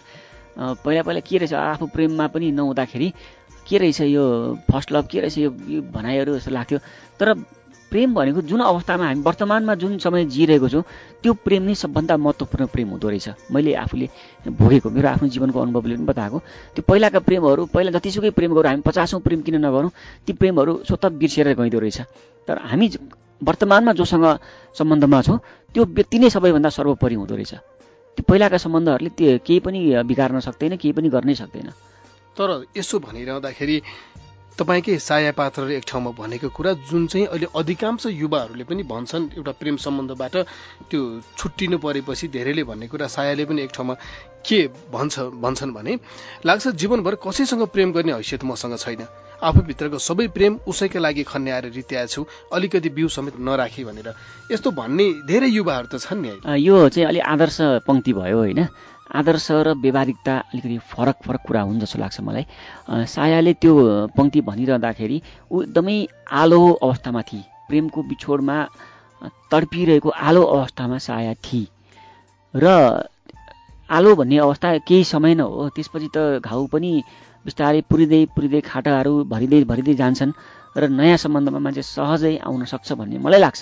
पहिला के रहेछ, आफू प्रेममा पनि नहुँदाखेरि के रहेछ यो फर्स्ट लभ, के रहेछ यो भनाइहरू जस्तो लाग्थ्यो। तर प्रेम भनेको जुन अवस्थामा हामी वर्तमानमा जुन समय जिइरहेको छौँ, त्यो प्रेम नै सबभन्दा महत्त्वपूर्ण प्रेम हुँदो रहेछ। मैले आफूले भोगेको, मेरो आफ्नो जीवनको अनुभवले पनि बताएको, त्यो पहिलाका प्रेमहरू, पहिला जतिसुकै प्रेम गरौँ, हामी 50औँ प्रेम किन नगरौँ, ती प्रेमहरू स्वतः बिर्सिएर गइदो रहेछ। तर हामी वर्तमानमा जोसँग सम्बन्धमा छौँ, त्यो व्यक्ति नै सबैभन्दा सर्वोपरि हुँदो रहेछ। त्यो पहिलाका सम्बन्धहरूले त्यो केही पनि बिगार्न सक्दैन, केही पनि गर्नै सक्दैन। तर यसो भनिरहँदाखेरि तपाईँकै साया पात्रले एक ठाउँमा भनेको कुरा जुन चाहिँ अहिले अधिकांश युवाहरूले पनि भन्छन्, एउटा प्रेम सम्बन्धबाट त्यो छुट्टिनु परेपछि धेरैले भन्ने कुरा सायाले पनि एक ठाउँमा के भन्छन् भने, लाग्छ जीवनभर कसैसँग प्रेम गर्ने हैसियत मसँग छैन, आफूभित्रको सबै प्रेम उसैका लागि खन्याएर रित्याएछु, अलिकति बिउ समेत नराखे भनेर यस्तो भन्ने धेरै युवाहरू त छन् नि। यो चाहिँ अलि आदर्श पंक्ति भयो होइन। आदर्श र व्यवहारिकता अलिकति फरक कुरा हुन् जस्तो लाग्छ मलाई। सायाले त्यो पंक्ति भनिरहँदाखेरि ऊ एकदमै आलो अवस्थामा थिए, प्रेमको बिछोडमा तडपिरहेको आलो अवस्थामा साया थिए। र आलो भन्ने अवस्था केही समय नै हो, त्यसपछि त घाउ पनि बिस्तारै पुरिँदै खाटाहरू भरिँदै जान्छन् र नयाँ सम्बन्धमा मान्छे सहजै आउन सक्छ भन्ने मलाई लाग्छ।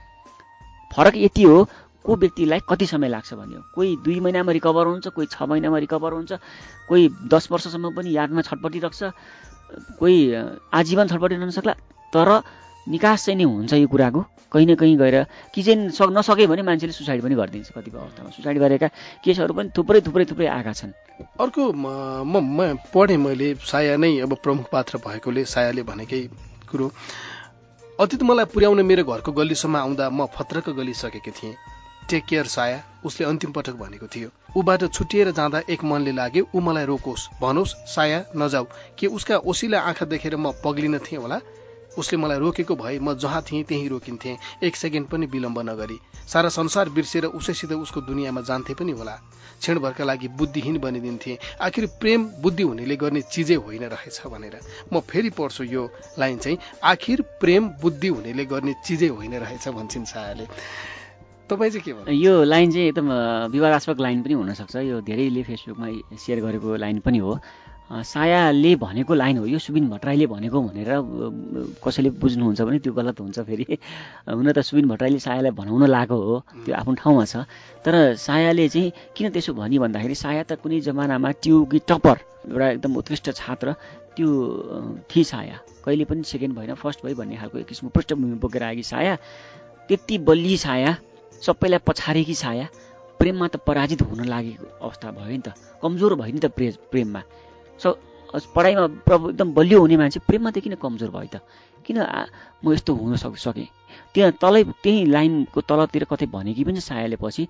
फरक यति हो, को व्यक्तिलाई कति समय लाग्छ भन्ने हो। कोही 2 महिनामा रिकभर हुन्छ, कोही 6 महिनामा रिकभर हुन्छ, कोही 10 वर्षसम्म पनि यादमा छटपटिरहन्छ, कोही आजीवन छटपटिरहन सक्ला। तर निकास चाहिँ नै हुन्छ यो कुराको, कहीँ न कहीँ गएर कि चाहिँ नसके भने मान्छेले सुसाइड पनि गरिदिन्छ। कतिपय अवस्थामा सुसाइड गरेका केसहरू पनि थुप्रै आएका छन्। अर्को म पढेँ मैले, साया नै अब प्रमुख पात्र भएकोले सायाले भनेकै कुरो, अतीत मलाई पुर्याउन मेरो घरको गल्लीसम्म आउँदा म फत्रक्क गलिसकेकी थिएँ। टेक केयर साया उसले अन्तिम पटक भनेको थियो। ऊबाट छुट्टिएर जाँदा एक मनले लाग्यो ऊ मलाई रोकोस्, भनोस् साया नजाऊ। के उसका ओसिला आँखा देखेर म पग्लिन थिएँ होला? उसले मलाई रोकेको भए म जहाँ थिएँ त्यहीँ रोकिन्थेँ, एक सेकेन्ड पनि विलम्ब नगरी। सारा संसार बिर्सेर उसैसित उसको दुनियाँमा जान्थे पनि होला। क्षणभरका लागि बुद्धिहीन बनिदिन्थे। आखिर प्रेम बुद्धि हुनेले गर्ने चिजै होइन रहेछ भनेर। म फेरि पढ्छु यो लाइन चाहिँ, आखिर प्रेम बुद्धि हुनेले गर्ने चिजै होइन रहेछ भन्छन् सायाले। तपाईँ चाहिँ के भन्नुहुन्छ? यो लाइन चाहिँ एकदम विवादास्पद लाइन पनि हुनसक्छ। यो धेरैले फेसबुकमा सेयर गरेको लाइन पनि हो। सायाले भनेको लाइन हो, यो सुबिन भट्टराईले भनेको भनेर कसैले बुझ्नुहुन्छ भने त्यो गलत हुन्छ। फेरि हुन त सुबिन भट्टराईले सायालाई भनाउन लागेको हो, त्यो आफ्नो ठाउँमा छ। तर सायाले चाहिँ किन त्यसो भनी भन्दाखेरि साया त कुनै जमानामा ट्युकी टपर, एउटा एकदम उत्कृष्ट छात्र त्यो थिए साया। कहिले पनि सेकेन्ड भएन, फर्स्ट भयो भन्ने खालको एक किसिमको पृष्ठभूमि बोकेर आएकी साया, त्यति बलियो साया, सबैलाई पछारेकी साया, प्रेममा त पराजित हुन लागेको अवस्था भयो नि त, कमजोर भयो नि त प्रेममा। पढाइमा एकदम बलियो हुने मान्छे प्रेममा त किन कमजोर भयो त? किन म यस्तो हुन सकेँ? त्यही लाइनको तलतिर कतै भनेकी पनि सायाले पछि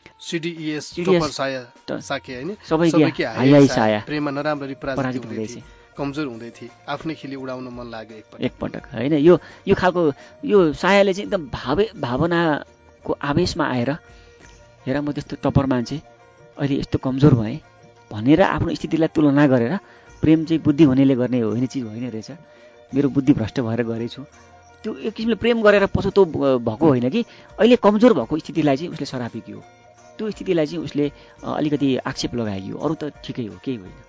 प्रेममा नराम्ररी पराजित हुँदैछ, कमजोर हुँदै थिए, आफ्नै खिली उडाउन मन लाग्यो एकपटक होइन। यो खालको यो सायाले चाहिँ एकदम भावनाको आवेशमा आएर हेर म त्यस्तो टपर मान्छे अहिले यस्तो कमजोर भएँ भनेर आफ्नो स्थितिलाई तुलना गरेर प्रेम चाहिँ बुद्धि हुनेले गर्ने होइन, चिज होइन रहेछ, मेरो बुद्धि भ्रष्ट भएर गरेछु, त्यो एक किसिमले प्रेम गरेर पछुतो भएको होइन कि अहिले कमजोर भएको स्थितिलाई चाहिँ उसले सरापेकी हो। त्यो स्थितिलाई चाहिँ उसले अलिकति आक्षेप लगाएकी हो, अरू त ठिकै हो, केही होइन।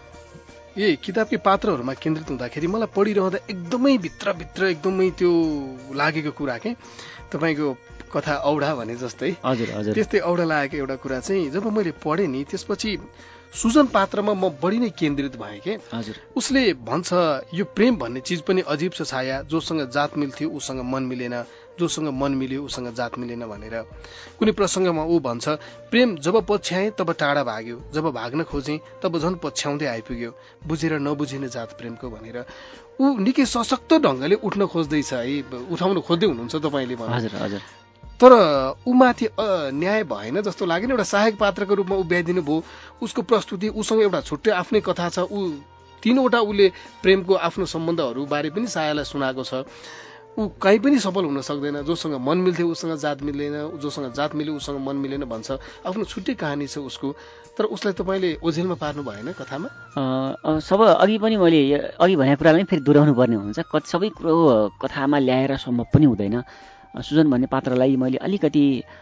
यही किताबकै पात्रहरूमा केन्द्रित हुँदाखेरि मलाई पढिरहँदा एकदमै भित्रभित्र एकदमै त्यो लागेको कुरा के तपाईँको कथा औडा भने जस्तै, हजुर हजुर त्यस्तै औडा लागेको एउटा कुरा चाहिँ जब मैले पढेँ नि, त्यसपछि सुजन पात्रमा म बढी नै केन्द्रित भएँ के। हजुर उसले भन्छ यो प्रेम भन्ने चिज पनि अजीब छ छाया, जोसँग जात मिल्थ्यो उसँग मन मिलेन, जोसँग मन मिल्यो उसँग जात मिलेन भनेर। कुनै प्रसङ्गमा ऊ भन्छ प्रेम जब पछ्याएँ तब टाढा भाग्यो, जब भाग्न खोजेँ तब झन् पछ्याउँदै आइपुग्यो, बुझेर नबुझिने जात प्रेमको भनेर। ऊ निकै सशक्त ढङ्गले उठ्न खोज्दैछ है, उठाउन खोज्दै हुनुहुन्छ तपाईँले भन्नु। हजुर हजुर तर ऊ माथि न्याय भएन जस्तो लाग्यो नि। एउटा सहायक पात्रको रूपमा उभ्याइदिनु भयो, उसको प्रस्तुति, उसँग एउटा छुट्टै आफ्नै कथा छ, ऊ तीनवटा उसले प्रेमको आफ्नो सम्बन्धहरू बारे पनि सायालाई सुनाएको छ। ऊ कहीँ पनि सफल हुन सक्दैन, जोसँग मन मिल्थ्यो उसँग जात मिल्दैन, जोसँग जात मिल्यो उसँग मन मिलेन भन्छ, आफ्नो छुट्टै कहानी छ उसको। तर उसलाई तपाईँले ओझेलमा पार्नु भएन कथामा? सब अघि पनि मैले अघि भनेको कुरालाई फेरि दोहोऱ्याउनु पर्ने हुन्छ, सबै कुरो कथामा ल्याएर सम्भव पनि हुँदैन। सुजन भन्ने पात्रलाई मैले अलिकति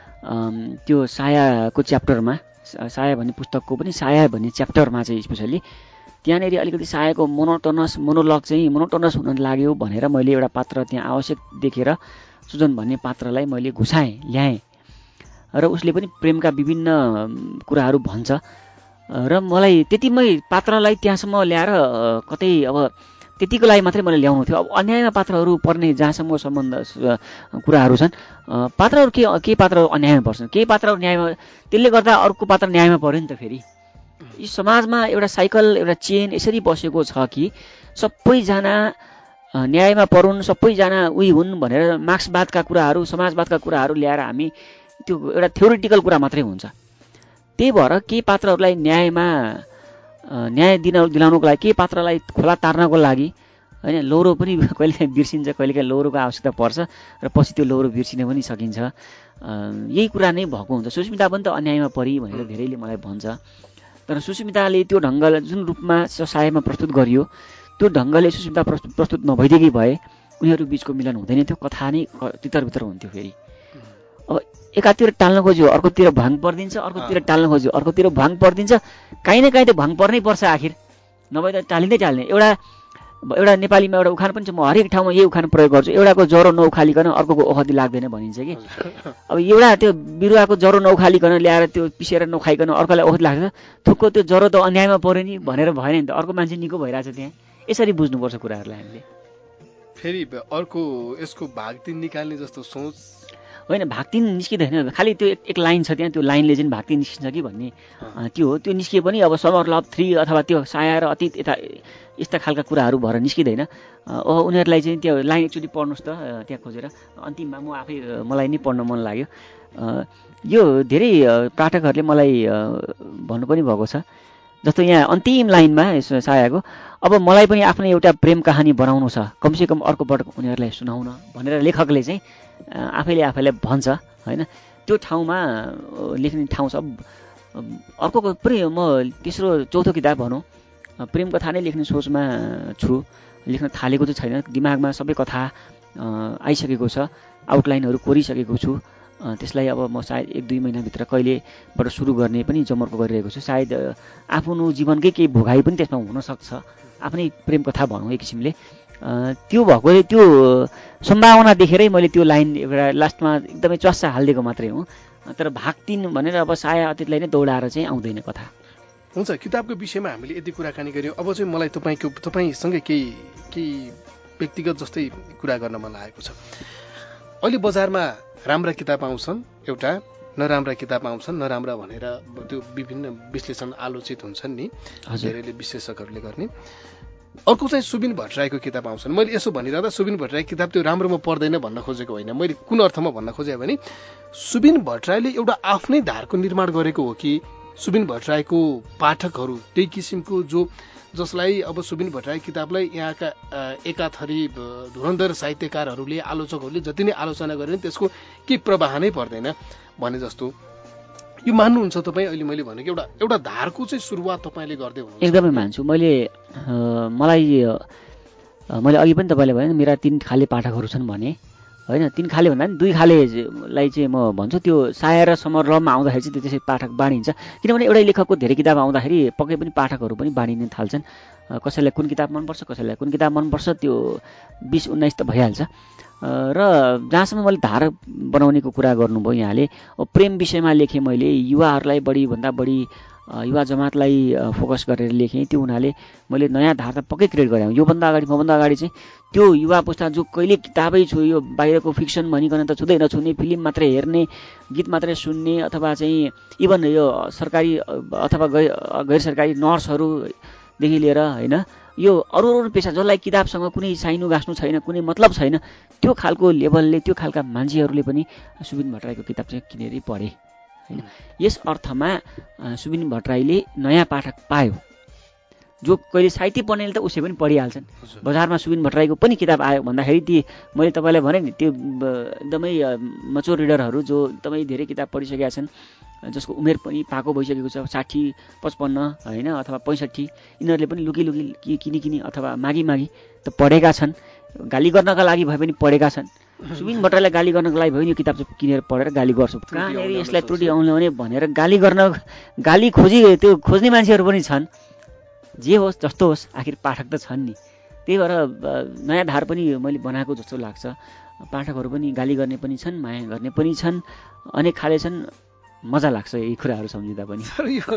त्यो सायाको च्याप्टरमा, साया भन्ने पुस्तकको पनि साया भन्ने च्याप्टरमा चाहिँ स्पेसल्ली त्यहाँनिर अलिकति सायाको मोनोलग चाहिँ मोनोटोनस हुन लाग्यो भनेर मैले एउटा पात्र त्यहाँ आवश्यक देखेर सुजन भन्ने पात्रलाई मैले घुसाएँ, ल्याएँ। र उसले पनि प्रेमका विभिन्न कुराहरू भन्छ र मलाई त्यतिमै पात्रलाई त्यहाँसम्म ल्याएर कतै अब त्यतिको लागि मात्रै मैले ल्याउनु थियो। अब अन्यायमा पात्रहरू पर्ने जहाँसम्म सम्बन्ध कुराहरू छन्, पात्रहरू के पात्रहरू अन्यायमा पर्छन्, केही पात्रहरू न्यायमा, त्यसले गर्दा अर्को पात्र न्यायमा पर्यो नि त। फेरि यी समाजमा एउटा साइकल, एउटा चेन यसरी बसेको छ कि सबैजना न्यायमा परुन्, सबैजना उही हुन् भनेर मार्क्सवादका कुराहरू, समाजवादका कुराहरू ल्याएर हामी त्यो एउटा थ्योरिटिकल कुरा मात्रै हुन्छ। त्यही भएर केही पात्रहरूलाई न्याय दिलाउनको लागि, केही पात्रलाई खोला तार्नको लागि होइन, लौरो पनि कहिलेकाहीँ बिर्सिन्छ, कहिलेकाहीँ लौरोको आवश्यकता पर्छ र पछि त्यो लौरो बिर्सिन पनि सकिन्छ। यही कुरा नै भएको हुन्छ। सुस्मिता पनि त अन्यायमा परि भनेर धेरैले मलाई भन्छ, तर सुस्मिताले त्यो ढङ्गले जुन रूपमा सायामा प्रस्तुत गरियो त्यो ढङ्गले सुस्मिता प्रस्तुत नभइदिएकै भए उनीहरू बिचको मिलन हुँदैन थियो, कथा नै तितरबितर हुन्थ्यो। फेरि अब एकातिर टाल्न खोज्यो अर्कोतिर भाङ परिदिन्छ, अर्कोतिर टाल्न खोज्यो अर्कोतिर भाङ परिदिन्छ, काहीँ न काहीँ त भाङ पर्नै पर्छ आखिर, नभए त टालिँदै टाल्ने। एउटा नेपालीमा एउटा उखान पनि छ, म हरेक ठाउँमा यही उखान प्रयोग गर्छु, एउटाको ज्वरो नउखालिकन अर्कोको ओखती लाग्दैन भनिन्छ कि। अब एउटा त्यो बिरुवाको ज्वरो नउखालिकन ल्याएर त्यो पिसेर नखाइकन अर्कोलाई ओखती लाग्छ, थुक्को त्यो ज्वरो त अन्यायमा पऱ्यो नि भनेर भएन नि त, अर्को मान्छे निको भइरहेछ त्यहाँ। यसरी बुझ्नुपर्छ कुराहरूलाई हामीले। फेरि अर्को यसको भाग 3 निकाल्ने जस्तो सोच होइन, भाग 3 निस्किँदैन, खालि त्यो एक लाइन छ त्यहाँ, त्यो लाइनले चाहिँ भाग 3 निस्किन्छ कि भन्ने त्यो हो। त्यो निस्किए पनि अब समर लभ 3 अथवा त्यो साया र अतीत यस्ता खालका कुराहरू भएर निस्किँदैन। उनीहरूलाई चाहिँ त्यो लाइन एकचोटि पढ्नुहोस् त त्यहाँ खोजेर, अन्तिममा म आफै मलाई नै पढ्न मन लाग्यो। यो धेरै पाठकहरूले मलाई भन्नु पनि भएको छ, जस्तो यहाँ अन्तिम लाइनमा सायाको, अब मलाई पनि आफ्नो एउटा प्रेम कहानी बनाउनु छ, कमसेकम अर्को पटक उनीहरूलाई सुनाउन भनेर लेखकले चाहिँ आफैले भन्छ होइन। त्यो ठाउँमा लेख्ने ठाउँ छ। अर्को पनि म तेस्रो चौथो किताब भनौँ प्रेम कथा नै लेख्ने सोचमा छु, लेख्न थालेको चाहिँ छैन, दिमागमा सबै कथा आइसकेको छ, आउटलाइनहरू कोरिसकेको छु। त्यसलाई अब म सायद 1-2 महिनाभित्र कहिलेबाट सुरु गर्ने पनि जमर्को गरिरहेको छु। सायद आफ्नो जीवनकै केही भोगाई पनि त्यसमा हुनसक्छ, आफ्नै प्रेम कथा भनौँ एक किसिमले। त्यो भएकोले त्यो सम्भावना देखेरै मैले त्यो लाइन एउटा लास्टमा एकदमै च्वास्सा हालिदिएको मात्रै हो। तर भाग 3 भनेर अब साया अतीतलाई नै दौडाएर चाहिँ आउँदैन कथा। हुन्छ, किताबको विषयमा हामीले यति कुराकानी गऱ्यौँ। अब चाहिँ मलाई तपाईँसँगै केही व्यक्तिगत जस्तै कुरा गर्न मन लागेको छ। अहिले बजारमा राम्रा किताब आउँछन्, एउटा नराम्रा किताब आउँछन्। नराम्रा भनेर त्यो विभिन्न विश्लेषण आलोचित हुन्छन् नि, धेरैले विश्लेषकहरूले गर्ने। अर्को चाहिँ सुबिन भट्टराईको किताब आउँछन्। मैले यसो भनिरहँदा सुबिन भट्टराई किताब त्यो राम्रोमा पर्दैन भन्न खोजेको होइन, मैले कुन अर्थमा भन्न खोजेँ भने सुबिन भट्टराईले एउटा आफ्नै धारको निर्माण गरेको हो कि सुबिन भट्टराईको पाठकहरू त्यही किसिमको जसलाई अब सुबिन भट्टराई किताबलाई यहाँका एकाथरी धुरन्धर साहित्यकारहरूले आलोचकहरूले जति नै आलोचना गरे त्यसको केही प्रवाह नै पर्दैन भने जस्तो यो मान्नुहुन्छ तपाईँ? अहिले मैले भनेको एउटा धारको चाहिँ सुरुवात तपाईँले गर्दै हुनुहुन्छ। एकदमै मान्छु। मलाई अघि पनि तपाईँले भने मेरा 3 खाले पाठकहरू छन् भने होइन, 3 खाले भन्दा पनि 2 खालेलाई चाहिँ म भन्छु। त्यो साया र समरलममा आउँदाखेरि चाहिँ त्यसै पाठक बाँडिन्छ, किनभने एउटै लेखकको धेरै किताब आउँदाखेरि पक्कै पनि पाठकहरू पनि बाँडिन थाल्छन्। कसैलाई कुन किताब मनपर्छ, कसैलाई कुन किताब मनपर्छ, त्यो 20-19 त भइहाल्छ। र जहाँसम्म मैले धार बनाउनेको कुरा गर्नुभयो यहाँले, प्रेम विषयमा लेखेँ मैले, युवाहरूलाई बढीभन्दा बढी युवा जमातलाई फोकस गरेर लेखेँ। त्यो हुनाले मैले नयाँ धार त पक्कै क्रिएट गरेँ। मभन्दा अगाडि चाहिँ त्यो युवा पुस्ता जो कहिले किताबै छु, यो बाहिरको फिक्सन भनिकन त छुँदै नछुने, फिल्म मात्रै हेर्ने, गीत मात्रै सुन्ने, अथवा चाहिँ इभन यो सरकारी अथवा गैर सरकारी नर्सहरूदेखि लिएर होइन, यो अरू पेसा जसलाई किताबसँग कुनै साइनो गाँस्नु छैन, कुनै मतलब छैन, त्यो खालको लेभलले, त्यो खालका मान्छेहरूले पनि सुबिन भट्टराईको किताब चाहिँ किनेरै पढे होइन। यस अर्थमा सुबिन भट्टराईले नयाँ पाठक पायो, जो कहिले साहित्य पढ्नेले त उसै पनि पढिहाल्छन्। बजारमा सुबिन भट्टराईको पनि किताब आयो भन्दाखेरि ती मैले तपाईँलाई भने नि त्यो एकदमै मच्योर रिडरहरू जो एकदमै धेरै किताब पढिसकेका छन्, जसको उमेर पनि पाको भइसकेको छ, 60-55 होइन अथवा 65, यिनीहरूले पनि लुकी किनी अथवा मागी त पढेका छन्। गाली गर्नका लागि भए पनि पढेका छन्। सुबिन भट्टराईलाई गाली गर्नको लागि भयो भने यो किताब चाहिँ किनेर पढेर गाली गर्छु, कहाँनिर यसलाई त्रुटि आउने भनेर गाली खोज्ने मान्छेहरू पनि छन्। जे होस् जस्तो होस्, आखिर पाठक त छन् नि। त्यही भएर नयाँ धार पनि मैले बनाएको जस्तो लाग्छ। पाठकहरू पनि गाली गर्ने पनि छन्, माया गर्ने पनि छन्, अनेक खाले छन्। मजा लाग्छ यी कुराहरू सम्झिँदा पनि।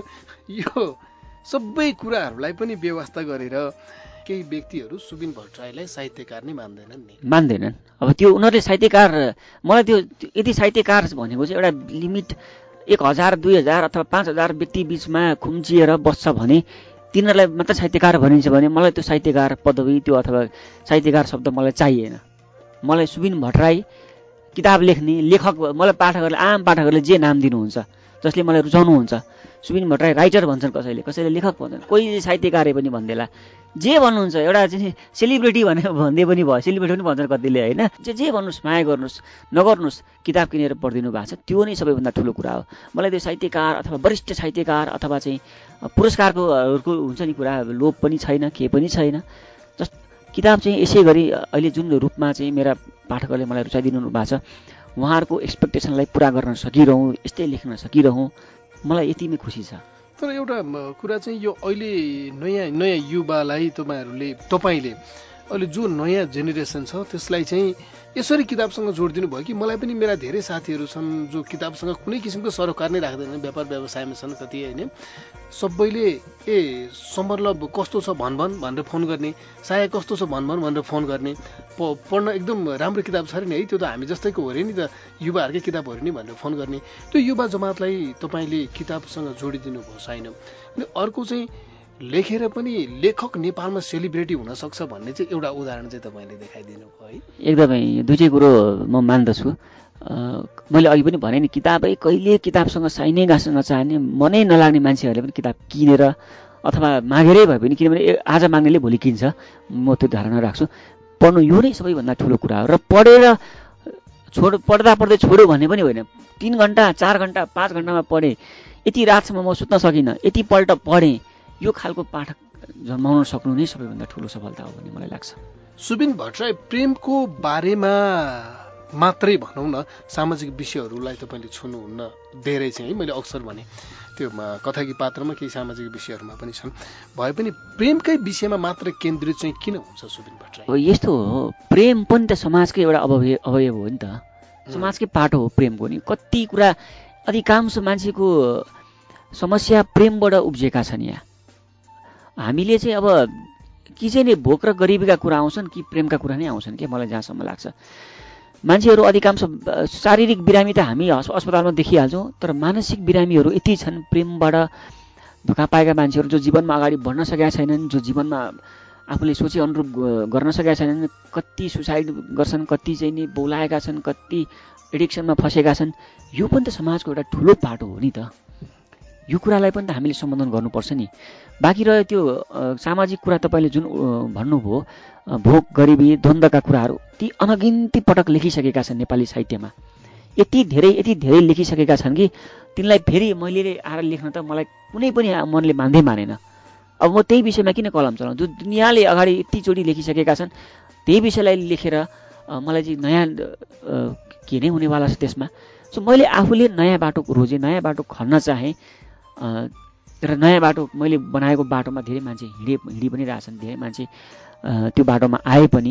यो सबै कुराहरूलाई पनि व्यवस्था गरेर केही व्यक्तिहरू सुबिन भट्टराईलाई साहित्यकार नै मान्दैनन्। अब त्यो उनीहरूले साहित्यकार, मलाई त्यो यदि साहित्यकार भनेको चाहिँ एउटा लिमिट 1000, 2000 अथवा 5000 व्यक्ति बिचमा खुम्चिएर बस्छ भने तिनीहरूलाई मात्र साहित्यकार भनिन्छ भने मलाई त्यो साहित्यकार पदवी त्यो अथवा साहित्यकार शब्द मलाई चाहिएन। मलाई सुबिन भट्टराई किताब लेख्ने लेखक, मलाई आम पाठकहरूले जे नाम दिनुहुन्छ, जसले मलाई रुचाउनुहुन्छ, सुबिन भट्टराई राइटर भन्छन्, कसैले लेखक भन्छन्, कोही साहित्यकारै पनि भन्देला, जे भन्नुहुन्छ, एउटा चाहिँ सेलिब्रिटी भन्दै पनि भयो, सेलिब्रिटी पनि भन्छन् कतिले होइन। जे भन्नुहोस्, माया गर्नुहोस् नगर्नुहोस्, किताब किनेर पढिदिनु भएको छ, त्यो नै सबैभन्दा ठुलो कुरा हो। मलाई त्यो साहित्यकार अथवा वरिष्ठ साहित्यकार अथवा चाहिँ पुरस्कारको हुन्छ नि कुरा, लोभ पनि छैन, के पनि छैन। किताब चाहिँ यसै गरी अहिले जुन रूपमा चाहिँ मेरा पाठकहरूले मलाई रुचाइदिनु भएको छ, उहाँहरूको एक्सपेक्टेसनलाई पुरा गर्न सकिरहँ, यस्तै लेख्न सकिरहँ, मलाई यतिमै खुसी छ। तर एउटा कुरा चाहिँ यो अहिले नयाँ युवालाई तपाईँले अहिले जो नयाँ जेनेरेसन छ त्यसलाई चाहिँ यसरी किताबसँग जोडिदिनु भयो कि मलाई पनि मेरा धेरै साथीहरू छन् जो किताबसँग कुनै किसिमको सरोकार नै राख्दैनन्, व्यापार व्यवसायमा छन् कति होइन। सबैले समरलभ कस्तो छ भनेर फोन गर्ने, साया कस्तो छ भनेर फोन गर्ने, पढ्न एकदम राम्रो किताब छ अरे नि है, त्यो त हामी जस्तैको हो अरे नि त, युवाहरूकै किताब हो अरे नि भनेर फोन गर्ने। त्यो युवा जमातलाई तपाईँले किताबसँग जोडिदिनु भयो छैन। अर्को चाहिँ लेखेर पनि लेखक नेपालमा सेलिब्रिटी हुन सक्छ भन्ने चाहिँ एउटा उदाहरण चाहिँ तपाईँले देखाइदिनु भयो है। एकदमै दुईटै कुरो म मान्दछु। मैले अघि पनि भने नि किताबै कहिले किताबसँग साइनै गाँस्न नचाहने मनै नलाग्ने मान्छेहरूले पनि किताब किनेर अथवा मागेरै भए पनि, किनभने आज माग्नेले भोलि किन्छ, म त्यो धारणा राख्छु। पढ्नु यो नै सबैभन्दा ठुलो कुरा हो। र पढ्दा पढ्दै छोड्यो भन्ने पनि होइन। 3 घन्टा 4 घन्टा 5 घन्टामा पढेँ, यति रातसम्म म सुत्न सकिनँ, यतिपल्ट पढेँ, यो खालको पाठक जन्माउन सक्नु नै सबैभन्दा ठुलो सफलता हो भन्ने मलाई लाग्छ। सुबिन भट्टराई, प्रेमको बारेमा मात्रै भनौँ न, सामाजिक विषयहरूलाई तपाईँले छुनुहुन्न धेरै चाहिँ, है मैले अक्सर भने त्यो कथाकी पात्रमा केही सामाजिक विषयहरूमा पनि छन्, भए पनि प्रेमकै विषयमा मात्र केन्द्रित चाहिँ किन हुन्छ सुबिन भट्टराई? यस्तो हो, प्रेम पनि त समाजकै एउटा अवयव हो नि त, समाजकै पाटो हो प्रेमको नि। कति कुरा, अधिकांश मान्छेको समस्या प्रेमबाट उब्जेका छन्। यहाँ हामीले चाहिँ अब कि चाहिँ नि भोक र गरिबीका कुरा आउँछन् कि प्रेमका कुरा नै आउँछन् के, मलाई जहाँसम्म लाग्छ। मान्छेहरू अधिकांश शारीरिक बिरामी त हामी अस्पतालमा देखिहाल्छौँ, तर मानसिक बिरामीहरू यति छन् प्रेमबाट धोका पाएका मान्छेहरू, जो जीवनमा अगाडि बढ्न सकेका छैनन्, जो जीवनमा आफूले सोचे अनुरूप गर्न सकेका छैनन्। कति सुसाइड गर्छन्, कति चाहिँ नि बोलाएका छन्, कति एडिक्सनमा फँसेका छन्। यो पनि त समाजको एउटा ठुलो पाटो हो नि त। यो कुरालाई पनि त हामीले सम्बोधन गर्नुपर्छ नि। बाँकी रह्यो त्यो सामाजिक कुरा, तपाईँले जुन भन्नुभयो भोक गरिबी द्वन्द्वका कुराहरू, ती अनगिन्ती पटक लेखिसकेका छन् नेपाली साहित्यमा। यति धेरै लेखिसकेका छन् कि तिनलाई फेरि मैले आएर लेख्न त मलाई कुनै पनि मनले मानेन। अब म त्यही विषयमा किन कलम चलाउँ? जो दुनियाँले अगाडि यतिचोटि लेखिसकेका छन्, त्यही विषयलाई लेखेर मलाई चाहिँ नयाँ के नै हुनेवाला छ त्यसमा। सो मैले आफूले नयाँ बाटो रोजेँ, नयाँ बाटो खन्न चाहेँ। तर नयाँ बाटो मैले बनाएको बाटोमा धेरै मान्छे हिँडी पनि रहेछन्, धेरै मान्छे त्यो बाटोमा आए पनि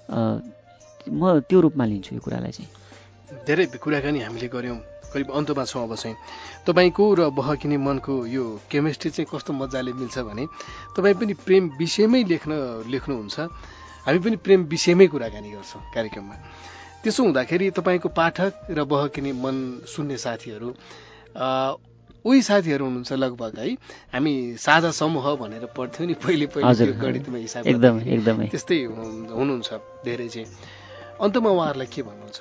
म त्यो रूपमा लिन्छु यो कुरालाई चाहिँ। धेरै कुराकानी हामीले गऱ्यौँ, करिब अन्तमा छौँ अब चाहिँ। तपाईँको र बहकिने मनको यो केमिस्ट्री चाहिँ कस्तो मजाले मिल्छ भने, तपाईँ पनि प्रेम विषयमै लेख्नुहुन्छ, हामी पनि प्रेम विषयमै कुराकानी गर्छौँ कार्यक्रममा। त्यसो हुँदाखेरि तपाईँको पाठक र बहकिने मन सुन्ने साथीहरू उही साथीहरू हुनुहुन्छ लगभग, है? हामी साझा समूह भनेर पढ्थ्यौँ नि पहिले गणितमा हिसाब, एकदमै त्यस्तै हुनुहुन्छ धेरै चाहिँ। अन्तमा उहाँहरूलाई के भन्नुहुन्छ?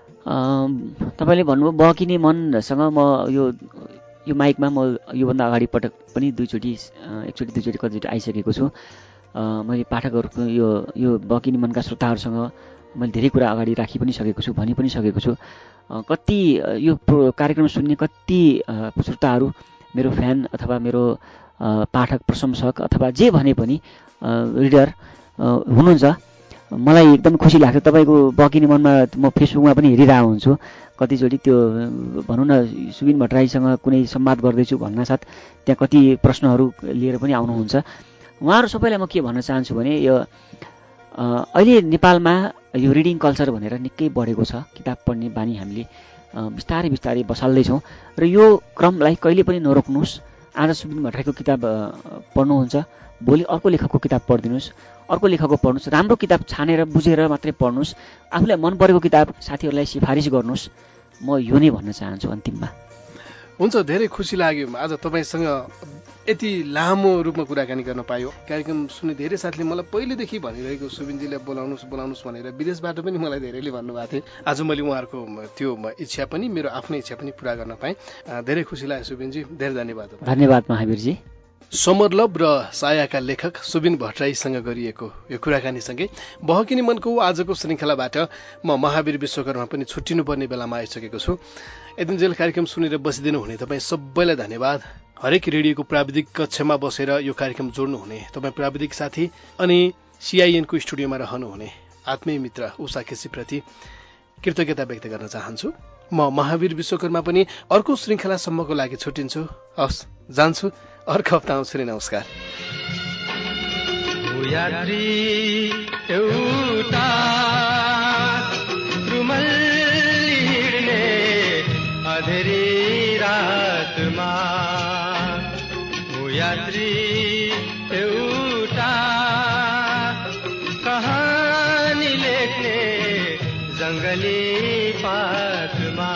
तपाईँले भन्नुभयो बहकिने मनसँग म यो माइकमा म योभन्दा अगाडि पटक पनि एकचोटि दुईचोटि कतिचोटि आइसकेको छु। मैले पाठकहरूको यो बहकिने मनका श्रोताहरूसँग मैले धेरै कुरा अगाडि राखि पनि सकेको छु, भनि पनि सकेको छु। कति यो कार्यक्रम सुन्ने कति श्रोताहरू मेरो फ्यान अथवा मेरो पाठक प्रशंसक अथवा जे भने पनि रिडर हुनुहुन्छ, मलाई एकदम खुसी लाग्छ। तपाईँको बहकिने मनमा म फेसबुकमा पनि हेरिरहेको हुन्छु कतिचोटि, त्यो भनौँ न सुबिन भट्टराईसँग कुनै संवाद गर्दैछु भन्नासाथ त्यहाँ कति प्रश्नहरू लिएर पनि आउनुहुन्छ। उहाँहरू सबैलाई म के भन्न चाहन्छु भने, यो अहिले नेपालमा यो रिडिङ कल्चर भनेर निकै बढेको छ। किताब पढ्ने बानी हामीले बिस्तारै बसाल्दैछौँ र यो क्रमलाई कहिले पनि नरोक्नुहोस्। आज सुबिन भट्टराईको किताब पढ्नुहुन्छ, भोलि अर्को लेखकको किताब पढिदिनुहोस्, अर्को लेखकको पढ्नुहोस्। राम्रो किताब छानेर बुझेर मात्रै पढ्नुहोस्। आफूलाई मन परेको किताब साथीहरूलाई सिफारिस गर्नुहोस्। म यो नै भन्न चाहन्छु अन्तिममा। हुन्छ, धेरै खुसी लाग्यो आज तपाईँसँग यति लामो रूपमा कुराकानी गर्न पायो। कार्यक्रम सुन्ने धेरै साथीले मलाई पहिलेदेखि भनिरहेको सुबिनजीलाई बोलाउनुहोस् भनेर विदेशबाट पनि मलाई धेरैले भन्नुभएको थियो। आज मैले उहाँहरूको त्यो इच्छा पनि, मेरो आफ्नै इच्छा पनि पुरा गर्न पाएँ। धेरै खुसी लाग्यो सुबिनजी, धेरै धन्यवाद। धन्यवाद महावीरजी। समरलभ र सायाका लेखक सुबिन भट्टराईसँग गरिएको यो कुराकानीसँगै बहकिने मनको आजको श्रृङ्खलाबाट म महावीर विश्वकर्मा पनि छुट्टिनुपर्ने बेलामा आइसकेको छु। यतिन्जेल कार्यक्रम सुनेर बसिदिनु हुने तपाईँ सबैलाई धन्यवाद। हरेक रेडियोको प्राविधिक कक्षमा बसेर यो कार्यक्रम जोड्नुहुने तपाईँ प्राविधिक साथी अनि CIN को स्टुडियोमा रहनुहुने आत्मीय मित्र उषा केसीप्रति कृतज्ञता व्यक्त गर्न चाहन्छु। म महावीर विश्वकर्मा पनि अर्को श्रृङ्खलासम्मको लागि छुट्टिन्छु। हस्, जान्छु, अर्को हप्ता आउँछु नि। नमस्कार। अधेरी रातमा यात्री एउटा कहानी लेख्ने जङ्गली पातमा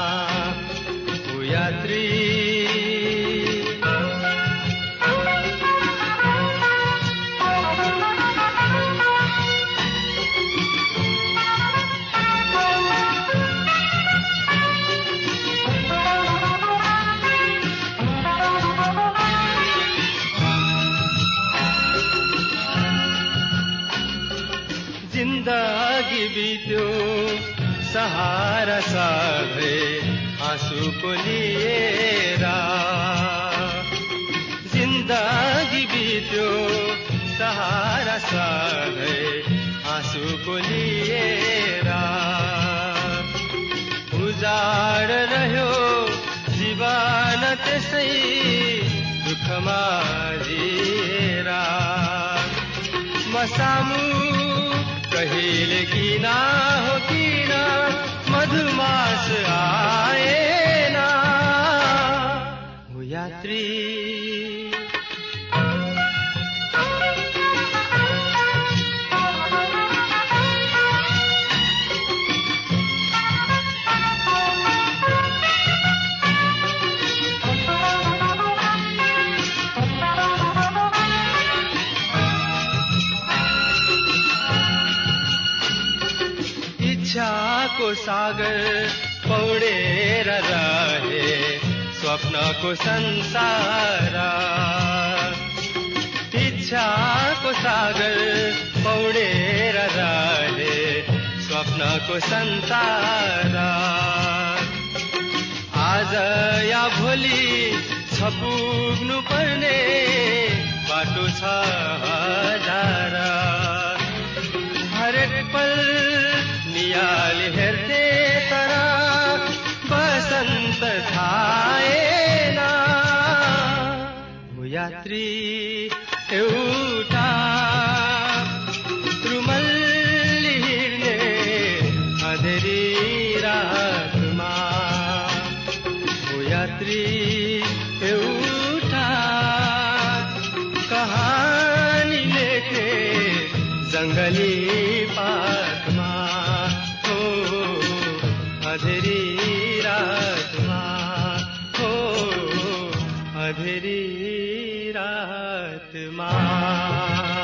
यात्री सहारा साधे आँसुको लिएर जिन्दगी बित्यो सहारा साधे आँसुको लिएर उजाड रह्यो जीवन त्यसै दुःखमा जिएर म सामु कहिले किन हो किन मधुमास आएन हो यात्री इच्छाको सागर पौडेर रहे स्वप्नको संसार इच्छाको सागर पौडेर रहे स्वप्नको संसार आज या भोलि छ पुग्नु पर्ने बाटो छ हजार हरेक पल नियाल हेर्थे तर बसन्त थाएन हो यात्री एउटा रुमल्ली हिँड्ने अँधेरी रातमा हो यात्री एउटा कहानी लेख्ने जङ्गली पातमा हो अँधेरी रातमा हो अँधेरी रातमा